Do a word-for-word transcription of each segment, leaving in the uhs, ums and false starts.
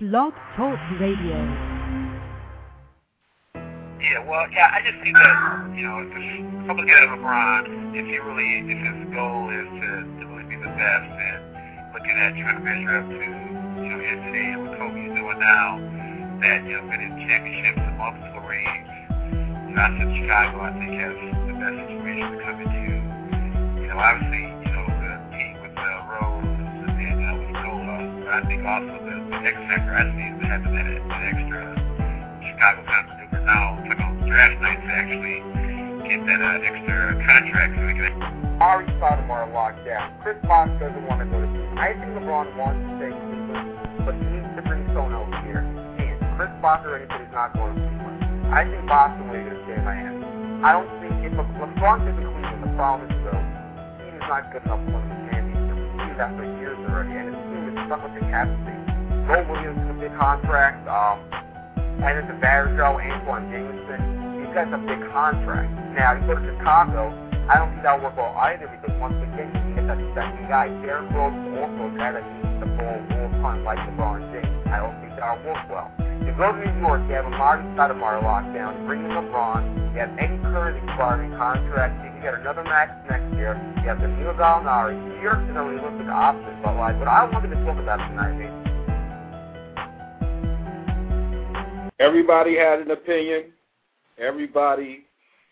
Blog Talk Radio. Yeah, well, yeah, I just think that, you know, if someone's getting LeBron, if he really, if his goal is to, to really be the best, and looking at trying to measure up to, you know, N C A A and what Kobe's doing now, that, you know, winning championships and multiple rings, you know, I said Chicago, I think, has the best situation to come into, you know, obviously, you know, the team with uh, Rose and uh, with Nola, but I think also the, the X factor I see is having that, that extra Chicago kind of maneuver now, put on draft night to actually get that uh, extra contract so they can. Ari Stoudemire locked down. Chris Bosh doesn't want to go to Cleveland. I think LeBron wants to stay in Cleveland, but he needs to bring someone else here. And Chris Bosh already said he's not going to Cleveland. I think Boston will going to stay in Miami. I don't think if Le- LeBron is in Cleveland, the problem is though, the team is not good enough to win the championship. We've seen that for years already, and his team is stuck with the cap space. Mo Williams is a big contract. Um, Henry Varejao, Antoine Jameson, these guys have big contracts. Now, you go to Chicago, I don't think that'll work well either because once again, you can get that second guy. Derrick Rose is also a guy that needs the ball all the time like LeBron James. I don't think that'll work well. You go to New York, you have a Marty Stoudemire lockdown, you bring in LeBron, you have Eddie Curry expiring contract, you can get another max next year, you have Danilo Gallinari. New York's an unrealistic option, but like, what I wanted to talk about tonight is everybody had an opinion. Everybody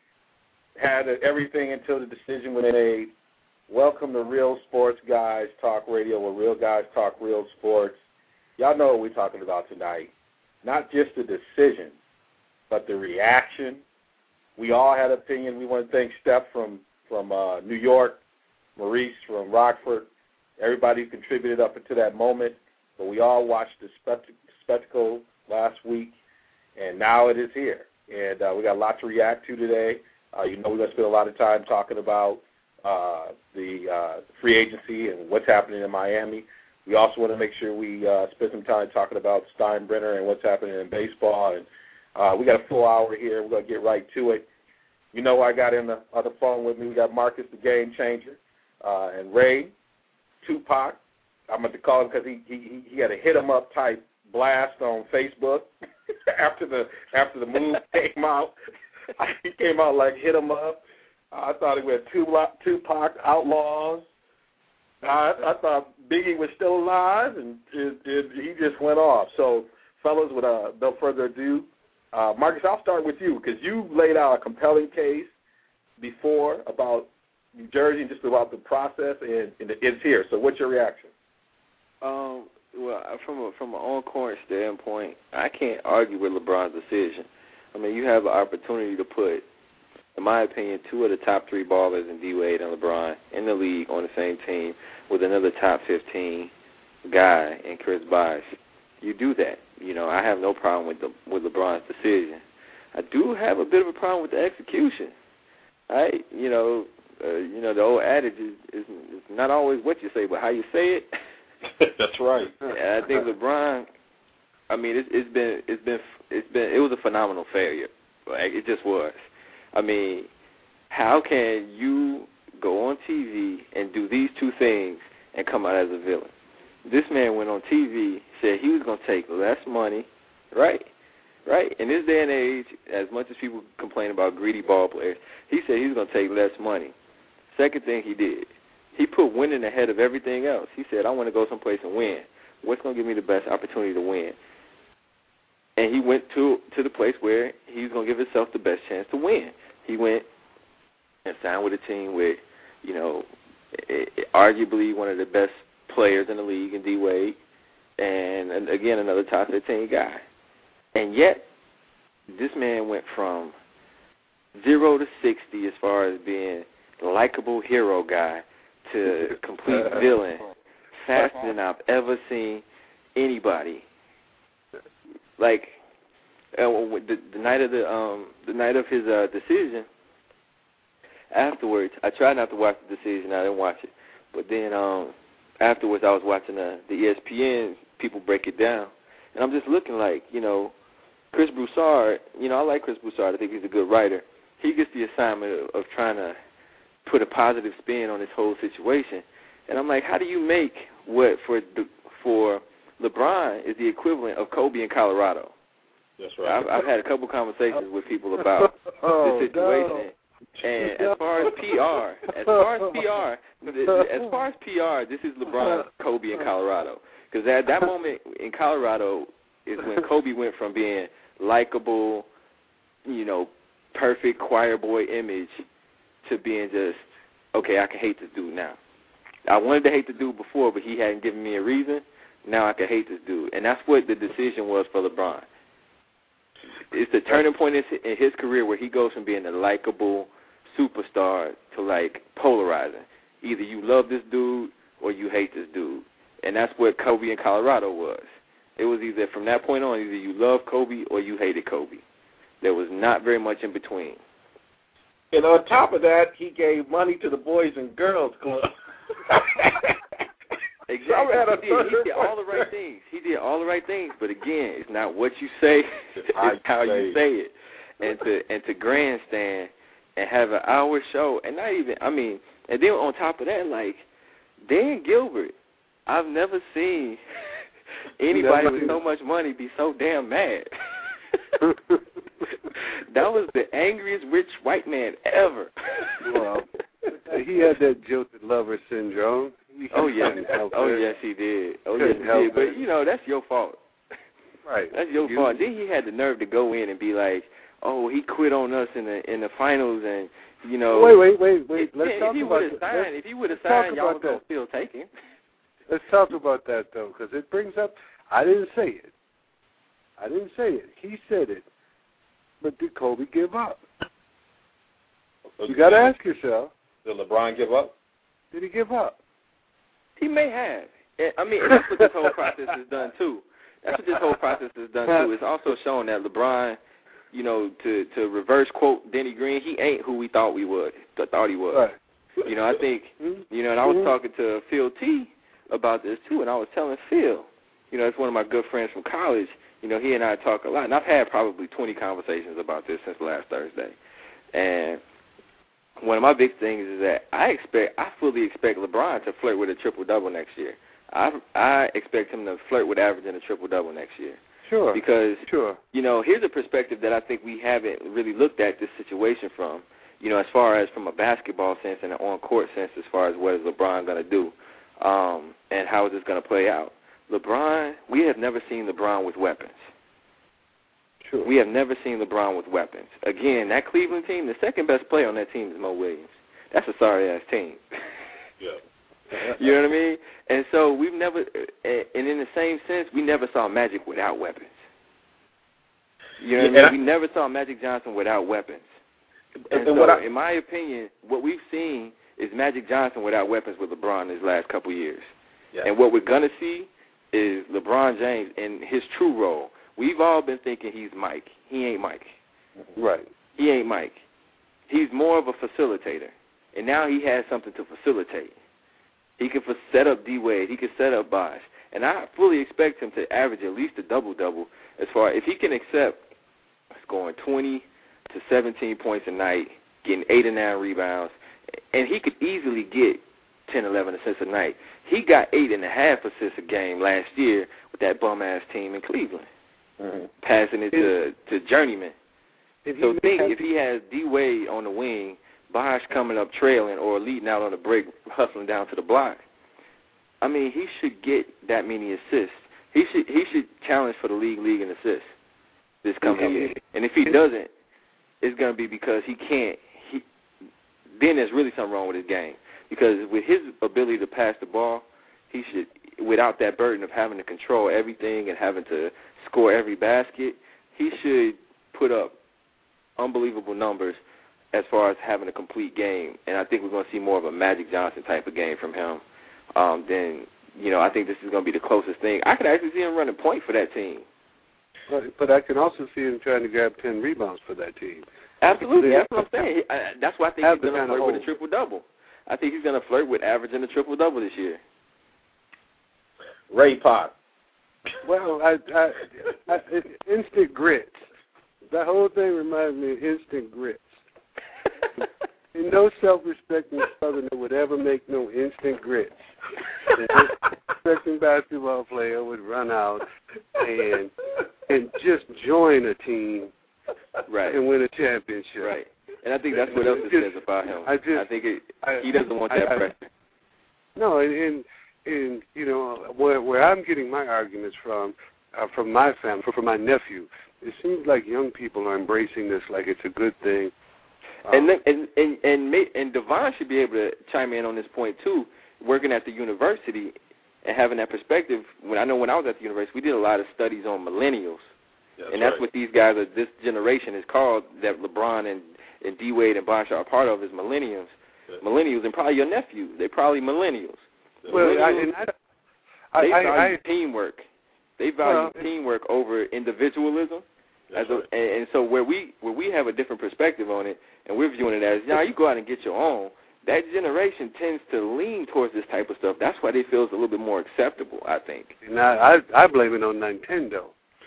had a, everything until the decision was made. Welcome to Real Sports Guys Talk Radio, where real guys talk real sports. Y'all know what we're talking about tonight. Not just the decision, but the reaction. We all had opinion. We want to thank Steph from, from uh, New York, Maurice from Rockford, everybody who contributed up until that moment. But we all watched the spect- spectacle last week. And now it is here, and uh, we got a lot to react to today. Uh, you know we're going to spend a lot of time talking about uh, the uh, free agency and what's happening in Miami. We also want to make sure we uh, spend some time talking about Steinbrenner and what's happening in baseball. And uh, we got a full hour here. We're going to get right to it. You know I got in the other phone with me. We got Marcus, the Game Changer, uh, and Ray, Tupac. I'm going to call him because he, he, he had a hit-em-up type blast on Facebook. After the after the move came out, he came out like hit him up. I thought he went Tupac, Tupac Outlaws. I, I thought Biggie was still alive, and it, it, he just went off. So, fellas, with uh, no further ado, uh, Marcus, I'll start with you because you laid out a compelling case before about New Jersey and just about the process, and, and it's here. So, what's your reaction? Um. Well, from a from an on-court standpoint, I can't argue with LeBron's decision. I mean, you have an opportunity to put, in my opinion, two of the top three ballers in D-Wade and LeBron in the league on the same team with another top fifteen guy in Chris Bosh. You do that. You know, I have no problem with the, with LeBron's decision. I do have a bit of a problem with the execution. Right? You know, uh, you know the old adage is, is, is not always what you say, but how you say it. That's right. And I think LeBron. I mean, it's, it's been, it's been, it's been, it was a phenomenal failure. Like it just was. I mean, how can you go on T V and do these two things and come out as a villain? This man went on T V, said he was going to take less money, right? Right. In this day and age, as much as people complain about greedy ball players, he said he was going to take less money. Second thing he did. He put winning ahead of everything else. He said, I want to go someplace and win. What's going to give me the best opportunity to win? And he went to to the place where he was going to give himself the best chance to win. He went and signed with a team with, you know, arguably one of the best players in the league in D-Wade, and, and again, another top fifteen guy. And yet, this man went from zero to sixty as far as being a likable hero guy to complete villain faster than I've ever seen anybody. Like uh, the, the night of the um, the night of his uh, decision. Afterwards, I tried not to watch the decision. I didn't watch it, but then um, afterwards, I was watching uh, the E S P N people break it down, and I'm just looking like, you know, Chris Broussard. You know, I like Chris Broussard. I think he's a good writer. He gets the assignment of, of trying to put a positive spin on this whole situation. And I'm like, how do you make what for the, for LeBron is the equivalent of Kobe in Colorado. That's right. I've, I've had a couple conversations with people about oh, the situation. No. And as far as P R, as far as P R, as far as P R, this is LeBron's Kobe in Colorado. Because at that moment in Colorado is when Kobe went from being likable, you know, perfect choir boy image to being just, okay, I can hate this dude now. I wanted to hate the dude before, but he hadn't given me a reason. Now I can hate this dude. And that's what the decision was for LeBron. It's the turning point in his career where he goes from being a likable superstar to, like, polarizing. Either you love this dude or you hate this dude. And that's what Kobe in Colorado was. It was either from that point on, either you loved Kobe or you hated Kobe. There was not very much in between. And on top of that, he gave money to the Boys and Girls Club. Exactly. He did, he did all the right things. He did all the right things, but again, it's not what you say, it's how you say it. And to and to grandstand and have an hour show, and not even, I mean, and then on top of that, like, Dan Gilbert, I've never seen anybody with so much money be so damn mad. That was the angriest rich white man ever. Well, he had that jilted lover syndrome. Oh, yes. Oh, yes, he did. Oh, yes, he did. But, you know, that's your fault. Right. That's your you, fault. Then he had the nerve to go in and be like, oh, he quit on us in the in the finals, and, you know. Wait, wait, wait, wait. Let's if talk he about signed, that. If he would have signed, y'all would that. still take him. Let's talk about that, though, because it brings up, I didn't say it. I didn't say it. He said it. But did Kobe give up? You got to ask yourself. Did LeBron give up? Did he give up? He may have. I mean, and that's what this whole process has done, too. That's what this whole process has done, too. It's also shown that LeBron, you know, to, to reverse quote Denny Green, he ain't who we thought we would, thought he was. Right. You know, I think, you know, and I was talking to Phil T about this, too, and I was telling Phil, you know, it's one of my good friends from college. You know, he and I talk a lot, and I've had probably twenty conversations about this since last Thursday. And one of my big things is that I expect, I fully expect LeBron to flirt with a triple-double next year. I I expect him to flirt with averaging a triple-double next year. Sure. Because, sure. you know, here's a perspective that I think we haven't really looked at this situation from, you know, as far as from a basketball sense and an on-court sense as far as what is LeBron going to do um, and how is this going to play out. LeBron, we have never seen LeBron with weapons. Sure. We have never seen LeBron with weapons. Again, that Cleveland team, the second best player on that team is Mo Williams. That's a sorry-ass team. Yeah. You know what I mean? And so we've never, and in the same sense, we never saw Magic without weapons. You know what yeah, I mean? We never saw Magic Johnson without weapons. And, and so, I, in my opinion, what we've seen is Magic Johnson without weapons with LeBron these last couple years. Yeah. And what we're going to see is LeBron James in his true role. We've all been thinking he's Mike. He ain't Mike. Right. He ain't Mike. He's more of a facilitator. And now he has something to facilitate. He can set up D-Wade. He can set up Bosh. And I fully expect him to average at least a double-double as far if he can accept scoring twenty to seventeen points a night, getting eight or nine rebounds, and he could easily get ten, eleven assists a night. He got eight and a half assists a game last year with that bum-ass team in Cleveland, mm-hmm. passing it to, to journeyman. So think if he has D-Wade on the wing, Bosh coming up trailing or leading out on the break, hustling down to the block, I mean, he should get that many assists. He should he should challenge for the league league in assists this coming year. And if he doesn't, it's going to be because he can't. He, then there's really something wrong with his game. Because with his ability to pass the ball, he should, without that burden of having to control everything and having to score every basket, he should put up unbelievable numbers as far as having a complete game. And I think we're going to see more of a Magic Johnson type of game from him. Um, then, you know, I think this is going to be the closest thing. I could actually see him running point for that team. But, but I can also see him trying to grab ten rebounds for that team. Absolutely. That's what I'm saying. I, that's why I think he's going to flirt with a triple-double. I think he's going to flirt with averaging a triple-double this year. Ray Pop. Well, I, I, I, instant grits. That whole thing reminds me of instant grits. And no self-respecting Southerner would ever make no instant grits. They just, unsuspecting basketball player would run out and and just join a team right. and win a championship. Right. And I think that's what else it says about him. I, just, I think it, I, he doesn't want that I, I, pressure. No, and, and and you know where where I'm getting my arguments from, uh, from my family, from my nephew. It seems like young people are embracing this like it's a good thing. Um, and, and and and and Devon should be able to chime in on this point too. Working at the university and having that perspective. When I know when I was at the university, we did a lot of studies on millennials, that's and that's right. what these guys are. This generation is called that LeBron and and D Wade and Bosh are a part of is millennials. Yeah. Millennials and probably your nephew. They're probably millennials. Well, millennials, I, I, they I, value I, teamwork. They value well, teamwork over individualism. As a, right. and, and so where we where we have a different perspective on it, and we're viewing it as, now you go out and get your own. That generation tends to lean towards this type of stuff. That's why they feel it's a little bit more acceptable, I think. Now, I I blame it on Nintendo.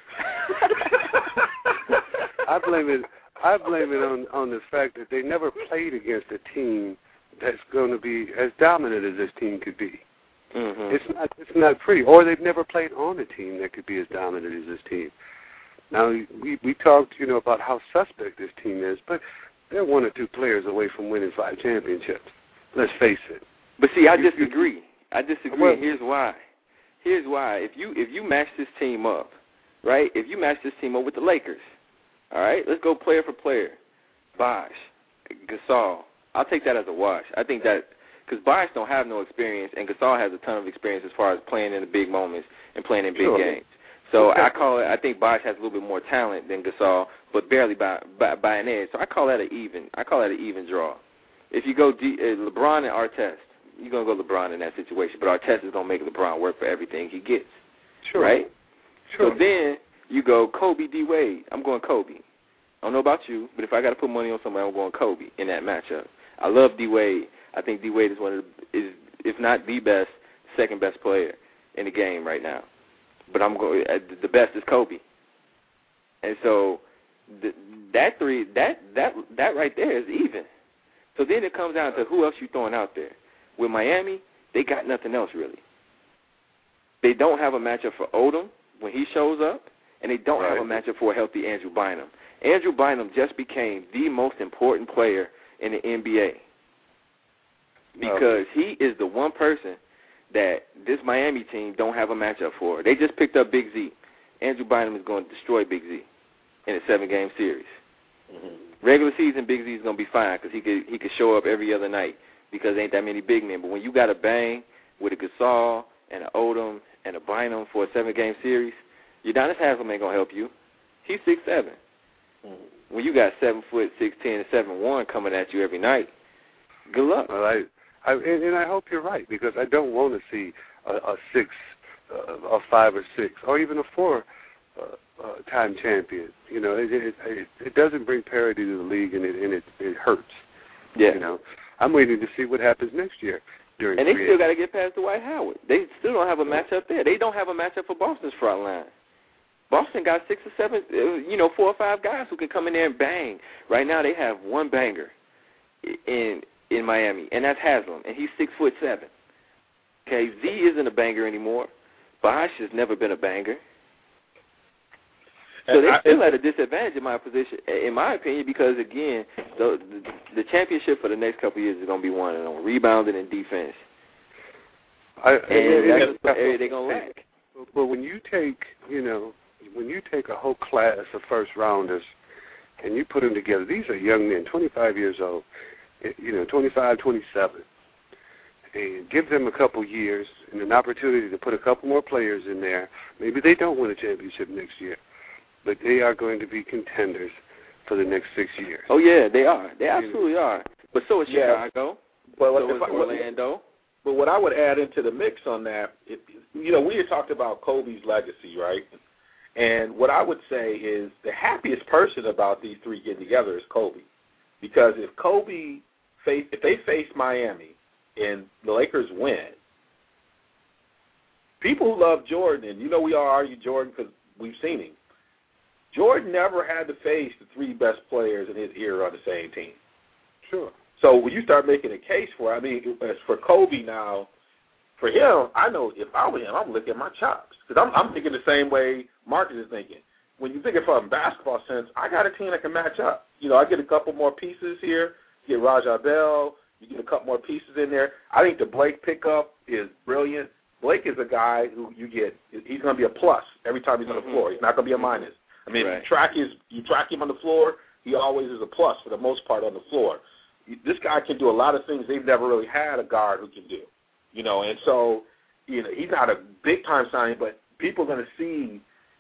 I blame it. I blame it on, on the fact that they never played against a team that's going to be as dominant as this team could be. Mm-hmm. It's not. It's not pretty. Or they've never played on a team that could be as dominant as this team. Now we we talked, you know, about how suspect this team is, but they're one or two players away from winning five championships. Let's face it. But see, I disagree. I disagree. Well, Here's why. Here's why. If you if you match this team up, right? If you match this team up with the Lakers, all right, let's go player for player. Bosh, Gasol. I'll take that as a wash. I think that because Bosh don't have no experience, and Gasol has a ton of experience as far as playing in the big moments and playing in big sure. games. So I call it. I think Bosh has a little bit more talent than Gasol, but barely by by, by an edge. So I call that an even. I call that an even draw. If you go D, uh, LeBron and Artest, you're gonna go LeBron in that situation. But Artest is gonna make LeBron work for everything he gets. Sure. Right. Sure. So then you go Kobe, D Wade. I'm going Kobe. I don't know about you, but if I got to put money on somebody, I'm going Kobe in that matchup. I love D Wade. I think D Wade is one of the, is if not the best, second best player in the game right now. But I'm going. The best is Kobe, and so the, that three, that that that right there is even. So then it comes down to who else you throwing out there. With Miami, they got nothing else really. They don't have a matchup for Odom when he shows up, and they don't right. have a matchup for a healthy Andrew Bynum. Andrew Bynum just became the most important player in the N B A because he is the one person that this Miami team don't have a matchup for. They just picked up Big Z. Andrew Bynum is going to destroy Big Z in a seven-game series. Mm-hmm. Regular season, Big Z is going to be fine because he could he could show up every other night because there ain't that many big men. But when you got a bang with a Gasol and an Odom and a Bynum for a seven-game series, Udonis Haslem ain't going to help you. He's six seven. Mm-hmm. When you got seven foot six ten and seven one coming at you every night, good luck. Well, I, I and, and I hope you're right because I don't want to see a, a six, uh, a five or six, or even a four uh, uh, time champion. You know, it, it it it doesn't bring parity to the league, and it and it, it hurts. Yeah. You know, I'm waiting to see what happens next year. During and they still got to get past Dwight Howard. They still don't have a matchup there. They don't have a matchup for Boston's front line. Boston got six or seven, you know, four or five guys who can come in there and bang. Right now they have one banger in in Miami, and that's Haslem, and he's six foot seven. Okay, Z isn't a banger anymore. Bosh has never been a banger. So they still at a disadvantage in my position, in my opinion, because again, the the, the championship for the next couple of years is going to be won on rebounding and defense. I, and yeah, that's the area they're going to lack. But when you take, you know, when you take a whole class of first rounders and you put them together, these are young men, twenty-five years old, you know, twenty-five, twenty-seven, and give them a couple years and an opportunity to put a couple more players in there. Maybe they don't win a championship next year, but they are going to be contenders for the next six years. Oh, yeah, they are. They absolutely are. But so is yeah. Chicago. Well, so is I, Orlando. But what I would add into the mix on that, it, you know, we had talked about Kobe's legacy, right? And what I would say is the happiest person about these three getting together is Kobe. Because if Kobe, face, if they face Miami and the Lakers win, people who love Jordan, and you know we all argue Jordan because we've seen him, Jordan never had to face the three best players in his era on the same team. Sure. So when you start making a case for, I mean, as for Kobe now, for him, I know if I were him, I'm licking my chops because I'm, I'm thinking the same way Marcus is thinking. When you think of from a basketball sense, I got a team that can match up. You know, I get a couple more pieces here. You get Raja Bell. You get a couple more pieces in there. I think the Blake pickup is brilliant. Blake is a guy who you get. He's going to be a plus every time he's on the floor. He's not going to be a minus. I mean, right. if you track his, you track him on the floor, he always is a plus for the most part on the floor. This guy can do a lot of things they've never really had a guard who can do. You know, and so you know he's not a big time signing, but people are going to see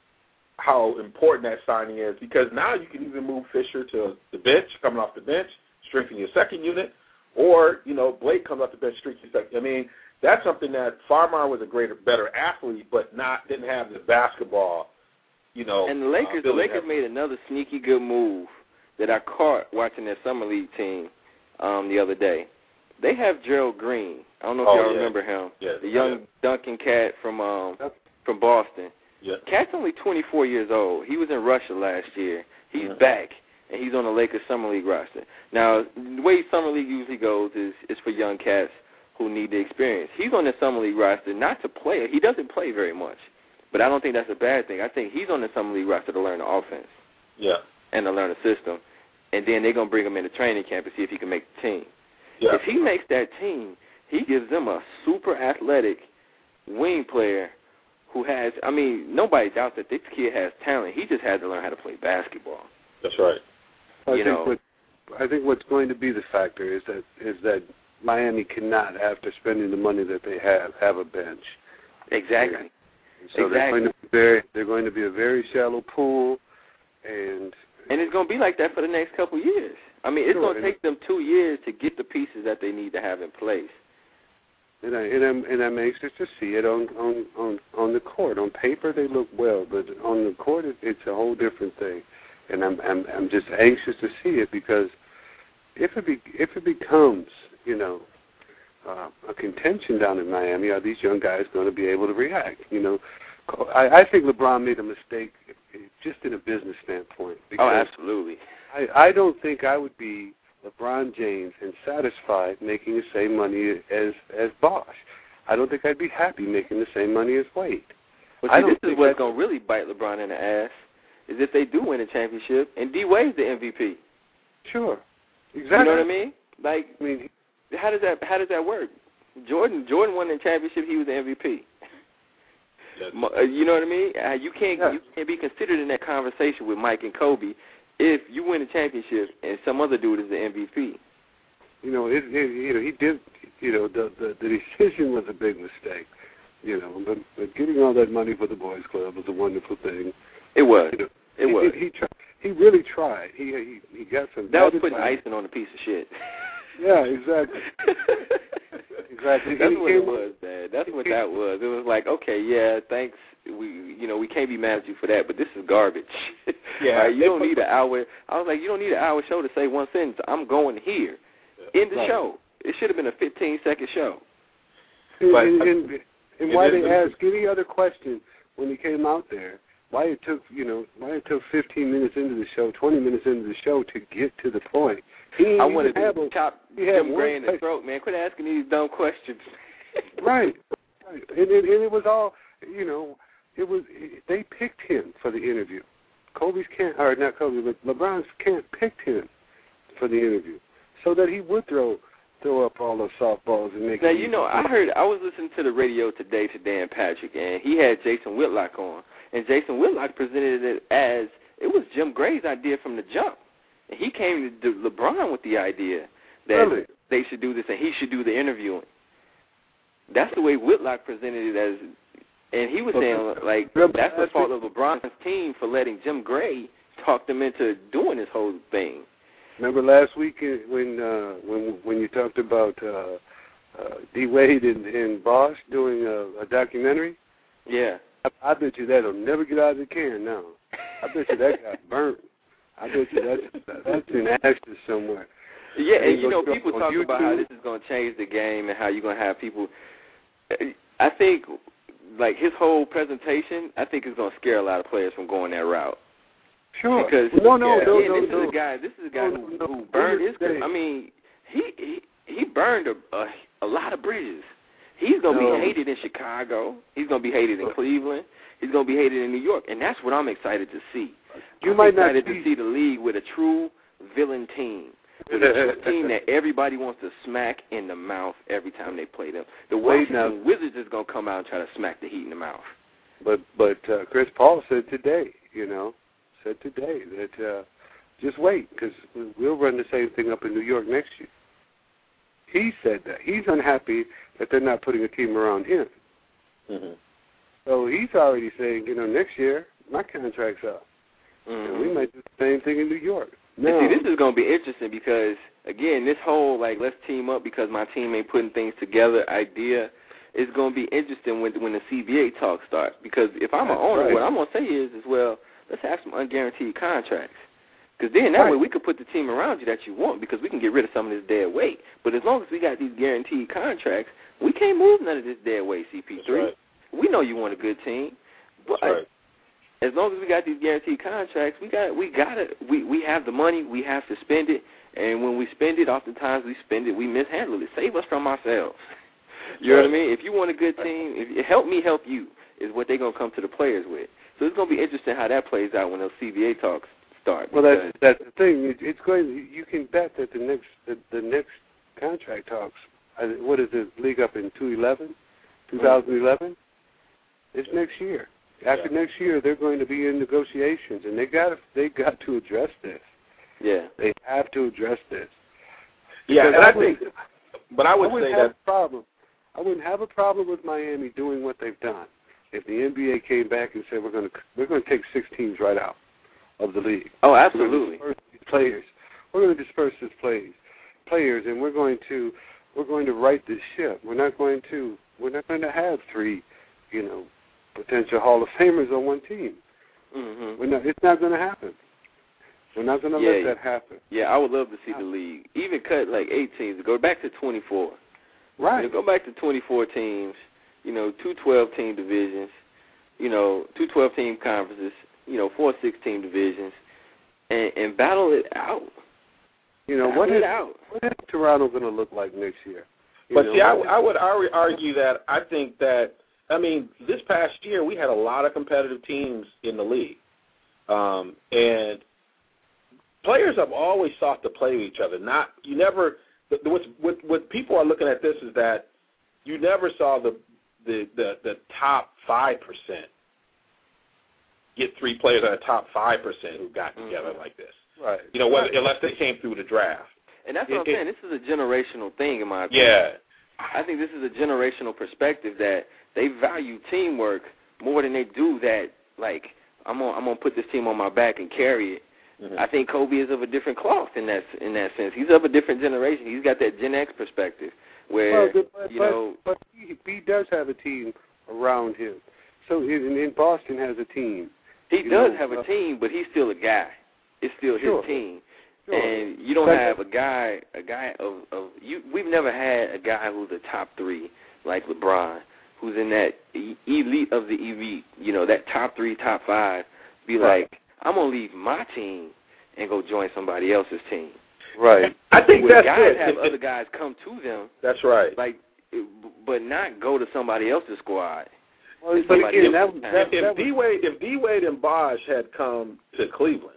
how important that signing is because now you can even move Fisher to the bench, coming off the bench, strengthen your second unit, or, you know, Blake comes off the bench, strengthen your second. I mean, that's something that Farmar was a greater, better athlete, but not didn't have the basketball, you know. And the Lakers, uh, the Lakers made another sneaky good move that I caught watching their summer league team um, the other day. They have Gerald Green. I don't know if oh, y'all yeah. remember him. Yeah, the young yeah. Duncan cat from um, from Boston. Yeah. Cat's only twenty-four years old. He was in Russia last year. He's mm-hmm. back, and he's on the Lakers Summer League roster. Now, the way Summer League usually goes is, is for young cats who need the experience. He's on the Summer League roster not to play. He doesn't play very much, but I don't think that's a bad thing. I think he's on the Summer League roster to learn the offense yeah. and to learn the system, and then they're going to bring him into training camp to see if he can make the team. Yeah. If he makes that team, he gives them a super athletic wing player who has, I mean, nobody doubts that this kid has talent. He just had to learn how to play basketball. That's right. I you think know, what I think what's going to be the factor is that is that Miami cannot, after spending the money that they have, have a bench. Exactly. And so exactly. they're going to be very they're going to be a very shallow pool, and and it's going to be like that for the next couple of years. I mean, it's sure, going to take them two years to get the pieces that they need to have in place. And I, and I'm and I'm anxious to see it on, on, on, on the court. On paper, they look well, but on the court, it, it's a whole different thing. And I'm I'm I'm just anxious to see it because if it be, if it becomes, you know, uh, a contention down in Miami, are these young guys going to be able to react? You know, I, I think LeBron made a mistake just in a business standpoint. Oh, absolutely. I, I don't think I would be LeBron James and satisfied making the same money as as Bosh. I don't think I'd be happy making the same money as Wade. Well, I see, don't this is what's going to really bite LeBron in the ass, is if they do win a championship, and D Wade's the M V P. Sure, exactly. You know what I mean? Like, I mean, how does that how does that work? Jordan Jordan won the championship. He was the M V P. Yes. You know what I mean? Uh, you can't yeah. you can't be considered in that conversation with Mike and Kobe if you win a championship and some other dude is the M V P. You know, it, it, you know, he did. You know, the, the the decision was a big mistake. You know, but, but getting all that money for the boys' club was a wonderful thing. It was. You know, it he, was. He, he, tried, he really tried. He he he got some. That was putting advice. icing on a piece of shit. Yeah, exactly. Exactly. That's he what came, it was, man. That's what that was. It was like, okay, yeah, thanks. We, you know, we can't be mad at you for that, but this is garbage. Yeah. Right? You don't need an hour. I was like, you don't need an hour show to say one sentence. I'm going here. In the right. show. It should have been a fifteen second show. But, and, and, and why it they is, asked any other question when he came out there, why it took, you know, why it took fifteen minutes into the show, twenty minutes into the show to get to the point. He I wanted have to a, chop Jim Gray in the throat, man. Quit asking these dumb questions. Right. Right. And, and, and it was all, you know, it was, they picked him for the interview. Kobe's can't, or not Kobe, but LeBron's can't picked him for the interview so that he would throw throw up all those softballs and make. Now, you know, I heard, I was listening to the radio today to Dan Patrick, and he had Jason Whitlock on. And Jason Whitlock presented it as it was Jim Gray's idea from the jump. And he came to LeBron with the idea that really? they should do this and he should do the interviewing. That's the way Whitlock presented it as, and he was saying, like, that's the fault of LeBron's team for letting Jim Gray talk them into doing this whole thing. Remember last week when uh, when when you talked about uh, uh, D. Wade and, and Bosh doing a, a documentary? Yeah. I, I bet you that'll never get out of the can now. I bet you that got burnt. I bet you that's, that's in ashes somewhere. Yeah, and, and you know, people talk about how this is going to change the game and how you're going to have people. I think, like, his whole presentation, I think is going to scare a lot of players from going that route. Sure. Because no, no, yeah, no, yeah, no, this no. is a guy. This is a guy no, who, no, who burned his. Day. I mean, he he, he burned a, a a lot of bridges. He's going to no. be hated in Chicago. He's going to be hated in Cleveland. He's going to be hated in New York, and that's what I'm excited to see. You I'm might excited not to see the league with a true villain team, with a true team that everybody wants to smack in the mouth every time they play them. The Washington Wizards is going to come out and try to smack the Heat in the mouth. But but uh, Chris Paul said today, you know, said today that uh, just wait because we'll run the same thing up in New York next year. He said that. He's unhappy that they're not putting a team around him. Mm-hmm. So he's already saying, you know, next year my contract's up. Mm-hmm. And we might do the same thing in New York. No. And see, this is going to be interesting because, again, this whole, like, let's team up because my team ain't putting things together idea is going to be interesting when when the C B A talk starts. Because if I'm That's an owner, right. what I'm going to say is, is, well, let's have some unguaranteed contracts. Because then that right. way we could put the team around you that you want because we can get rid of some of this dead weight. But as long as we got these guaranteed contracts, we can't move none of this dead weight, C P three. Right. We know you want a good team. But right. as long as we got these guaranteed contracts, we got we got it. We we have the money. We have to spend it, and when we spend it, oftentimes we spend it. We mishandle it. Save us from ourselves. You right. know what I mean? If you want a good team, if help me help you is what they're gonna come to the players with. So it's gonna be interesting how that plays out when those C B A talks start. Well, that's that's the thing. It, it's going. You can bet that the next the, the next contract talks. Uh, what is it? League up in two eleven, two thousand eleven. It's next year. After yeah. next year, they're going to be in negotiations, and they got they got to address this. Yeah, they have to address this. Yeah, and I, I think, but I would I wouldn't say have that a problem. I wouldn't have a problem with Miami doing what they've done if the N B A came back and said we're going to we're going to take six teams right out of the league. Oh, absolutely. We're going to disperse these players. We're going to disperse these players, players, and we're going to we're going to right this ship. We're not going to we're not going to have three, you know, potential Hall of Famers on one team. Mm-hmm. We're not, it's not going to happen. We're not going to yeah, let that happen. Yeah, I would love to see the league even cut like eight teams. Go back to twenty-four. Right. You know, go back to twenty-four teams. You know, two twelve-team divisions. You know, two twelve-team conferences. You know, four six-team divisions, and, and battle it out. You know, battle what it is out. what is Toronto going to look like next year? You but know, see, I, I would argue that I think that. I mean, this past year we had a lot of competitive teams in the league, um, and players have always sought to play with each other. Not you never. What's, what what people are looking at this is that you never saw the the the, the top five percent get three players out of the top five percent who got together mm-hmm. like this. Right. You know, whether, unless they came through the draft. And that's it, what I'm it, saying. This is a generational thing, in my opinion. Yeah. I think this is a generational perspective that they value teamwork more than they do that, like, I'm gonna I'm gonna put this team on my back and carry it. Mm-hmm. I think Kobe is of a different cloth in that in that sense. He's of a different generation. He's got that Gen X perspective where, well, but, you but, know. But he, he does have a team around him. So in, in Boston has a team. He you does know, have a uh, team, but he's still a guy. It's still sure, his team. Sure. And you don't but, have a guy, a guy of, of you. We've never had a guy who's a top three like LeBron, who's in that elite of the elite. You know, that top three, top five. Be right. like, I'm gonna leave my team and go join somebody else's team. Right. I think Where that's guys it. have it, other guys come to them. That's right. Like, but not go to somebody else's squad. Well, but again, that, that, if that D Wade, if D Wade and Bosh had come to Cleveland,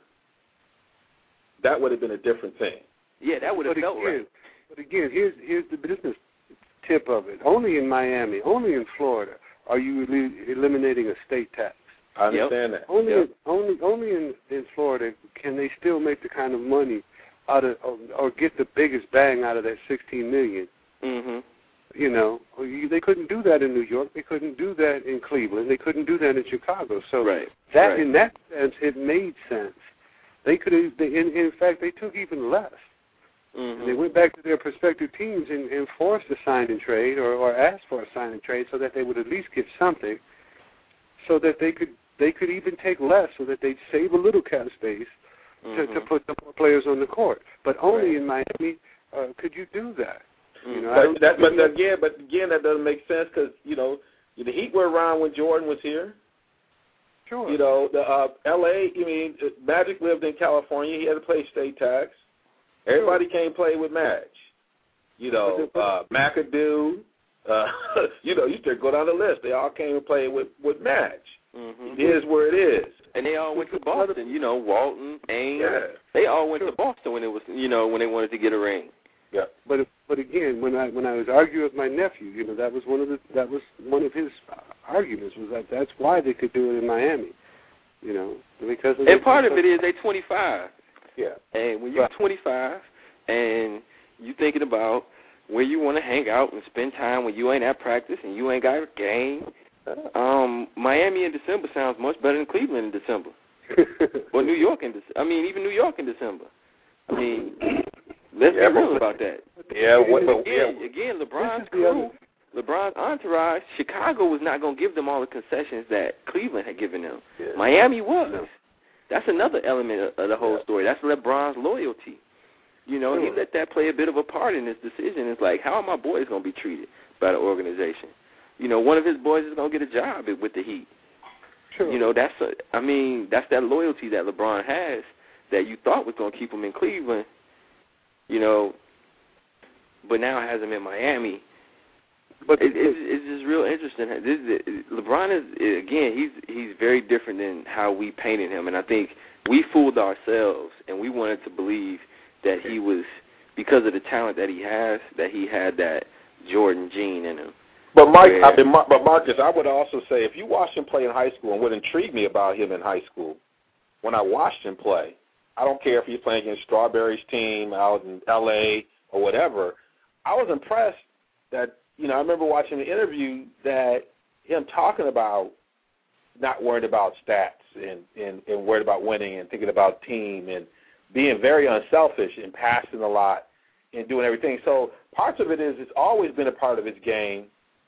that would have been a different thing. Yeah, that would have felt again, right. But again, here's here's the business tip of it. Only in Miami, only in Florida, are you el- eliminating a state tax. I understand yep. that. Only, yep. in, only, only in, in Florida can they still make the kind of money out of, or, or get the biggest bang out of that sixteen million. Mm-hmm. You know, they couldn't do that in New York. They couldn't do that in Cleveland. They couldn't do that in Chicago. So right. that, right. in that sense, it made sense. They could have. They, in, in fact, they took even less. Mm-hmm. And they went back to their prospective teams and, and forced a sign and trade, or, or asked for a sign and trade, so that they would at least get something, so that they could they could even take less, so that they'd save a little cap space mm-hmm. to, to put some more players on the court. But only right. in Miami uh, could you do that. You know, but, that, but again, but again, that doesn't make sense because you know the Heat were around when Jordan was here. Sure. You know, the uh, L A. I mean, Magic lived in California. He had to pay state tax. Everybody sure. came play with Madge. You know, uh, McAdoo, Uh, you know, you still go down the list. They all came and played with, with Madge. Mm-hmm. It is where it is. And they all went to Boston. You know, Walton, Ames. Yeah. They all went sure. to Boston when it was, you know, when they wanted to get a ring. Yeah. But but again, when I when I was arguing with my nephew, you know, that was one of the that was one of his arguments was that that's why they could do it in Miami. You know, because of and part of it is they twenty-five. Yeah. And when you're right. twenty-five and you thinking about where you want to hang out and spend time when you ain't at practice and you ain't got a game, um, Miami in December sounds much better than Cleveland in December. Or New York in December. I mean, even New York in December. I mean, let's yeah, be real but, about that. Yeah. What, but, again, yeah. again, LeBron's crew, LeBron's entourage, Chicago was not going to give them all the concessions that Cleveland had given them. Yeah. Miami was. No. That's another element of, of the whole yeah. story. That's LeBron's loyalty. You know, sure. he let that play a bit of a part in his decision. It's like, how are my boys going to be treated by the organization? You know, one of his boys is going to get a job with the Heat. Sure. You know, that's a, I mean, that's that loyalty that LeBron has that you thought was going to keep him in Cleveland, you know, but now has him in Miami. But it, it, it's just real interesting. This is, LeBron is, again, he's he's very different than how we painted him, and I think we fooled ourselves, and we wanted to believe that he was, because of the talent that he has, that he had that Jordan gene in him. But Mike, I mean, but Marcus, I would also say if you watched him play in high school, and what intrigued me about him in high school, when I watched him play, I don't care if he's playing against Strawberry's team out in L A or whatever, I was impressed that, you know, I remember watching the interview that him talking about not worried about stats and, and, and worried about winning and thinking about team and being very unselfish and passing a lot and doing everything. So parts of it is it's always been a part of his game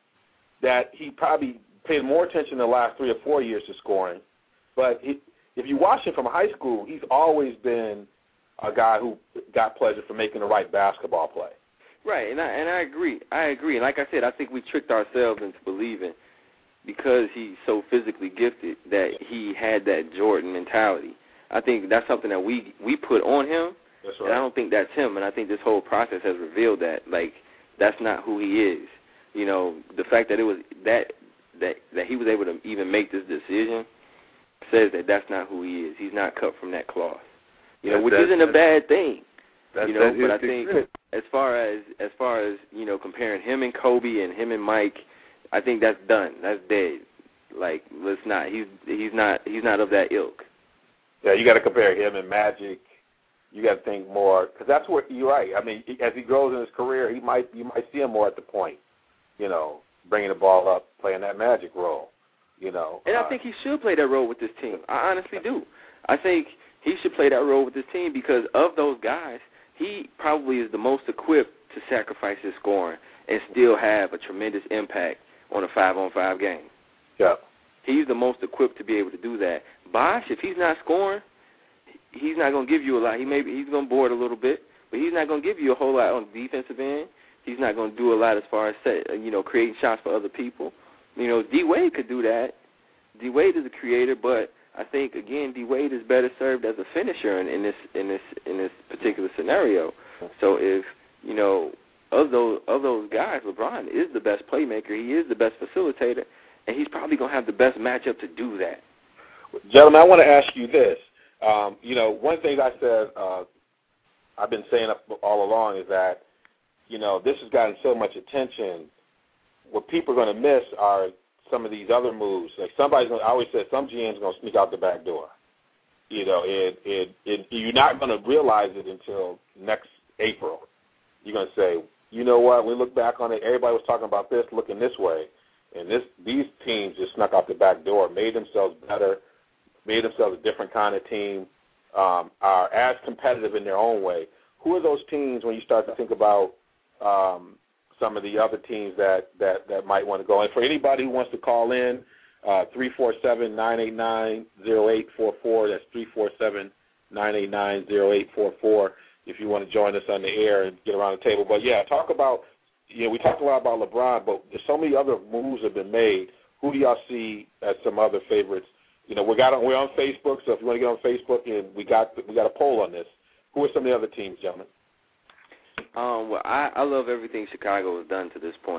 that he probably paid more attention in the last three or four years to scoring. But he, if you watch him from high school, he's always been a guy who got pleasure from making the right basketball play. Right, and I and I agree. I agree. And like I said, I think we tricked ourselves into believing because he's so physically gifted that he had that Jordan mentality. I think that's something that we we put on him. That's right. And I don't think that's him. And I think this whole process has revealed that, like, that's not who he is. You know, the fact that it was that that that he was able to even make this decision says that that's not who he is. He's not cut from that cloth. You know, that, which that, isn't a bad thing. That, you know, that but I think as far as as far as you know, comparing him and Kobe and him and Mike, I think that's done. That's dead. Like, let's not. He's he's not he's not of that ilk. Yeah, you got to compare him and Magic. You got to think more because that's what you're right. I mean, as he grows in his career, he might you might see him more at the point. You know, bringing the ball up, playing that Magic role. You know, and uh, I think he should play that role with this team. I honestly do. I think he should play that role with this team because of those guys. He probably is the most equipped to sacrifice his scoring and still have a tremendous impact on a five-on-five game. Yeah. He's the most equipped to be able to do that. Bosh, if he's not scoring, he's not going to give you a lot. He maybe he's going to board a little bit, but he's not going to give you a whole lot on the defensive end. He's not going to do a lot as far as set, you know, creating shots for other people. You know, D Wade could do that. D Wade is a creator, but I think again D Wade is better served as a finisher in, in this in this in this particular scenario. So if you know of those of those guys, LeBron is the best playmaker. He is the best facilitator, and he's probably going to have the best matchup to do that. Gentlemen, I want to ask you this. Um, you know, one thing I said, uh, I've been saying all along is that, you know, this has gotten so much attention. What people are going to miss are some of these other moves. Like somebody's going to, I always said some G M's going to sneak out the back door. You know, it, it, it, you're not going to realize it until next April. You're going to say, you know what, we look back on it, everybody was talking about this, looking this way. And this, these teams just snuck out the back door, made themselves better, made themselves a different kind of team, um, are as competitive in their own way. Who are those teams when you start to think about um, some of the other teams that, that, that might want to go? And for anybody who wants to call in, uh, three four seven, nine eight nine, zero eight four four, that's three four seven, nine eight nine, zero eight four four, if you want to join us on the air and get around the table. But, yeah, talk about, you know, we talked a lot about LeBron, but there's so many other moves have been made. Who do y'all see as some other favorites? You know, we got on, we're on Facebook, so if you want to get on Facebook, and we got we got a poll on this. Who are some of the other teams, gentlemen? Um, well, I, I love everything Chicago has done to this point.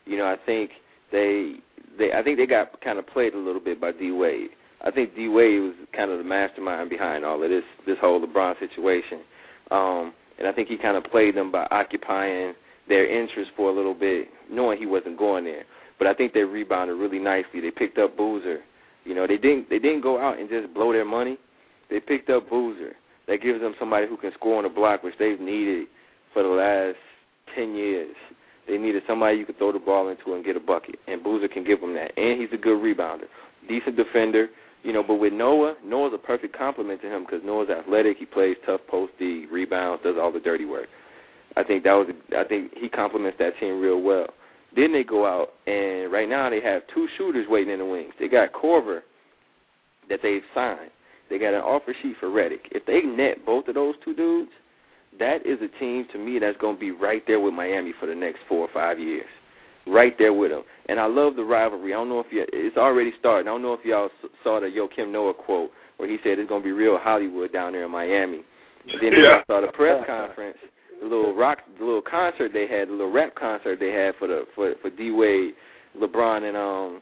You know, I think they they I think they got kind of played a little bit by D Wade. I think D Wade was kind of the mastermind behind all of this this whole LeBron situation, um, and I think he kind of played them by occupying their interest for a little bit, knowing he wasn't going there. But I think they rebounded really nicely. They picked up Boozer. You know, they didn't they didn't go out and just blow their money. They picked up Boozer. That gives them somebody who can score on the block, which they've needed for the last ten years. They needed somebody you could throw the ball into and get a bucket, and Boozer can give them that. And he's a good rebounder, decent defender. You know, but with Noah, Noah's a perfect compliment to him because Noah's athletic. He plays tough post D, rebounds, does all the dirty work. I think that was. I think he complements that team real well. Then they go out, and right now they have two shooters waiting in the wings. They got Korver that they've signed. They got an offer sheet for Redick. If they net both of those two dudes, that is a team, to me, that's going to be right there with Miami for the next four or five years. Right there with them. And I love the rivalry. I don't know if you, it's already started. I don't know if y'all saw the Joakim Noah quote where he said it's going to be real Hollywood down there in Miami. And then yeah. I saw the press conference, the little rock, the little concert they had, the little rap concert they had for the for, for D Wade, LeBron, and um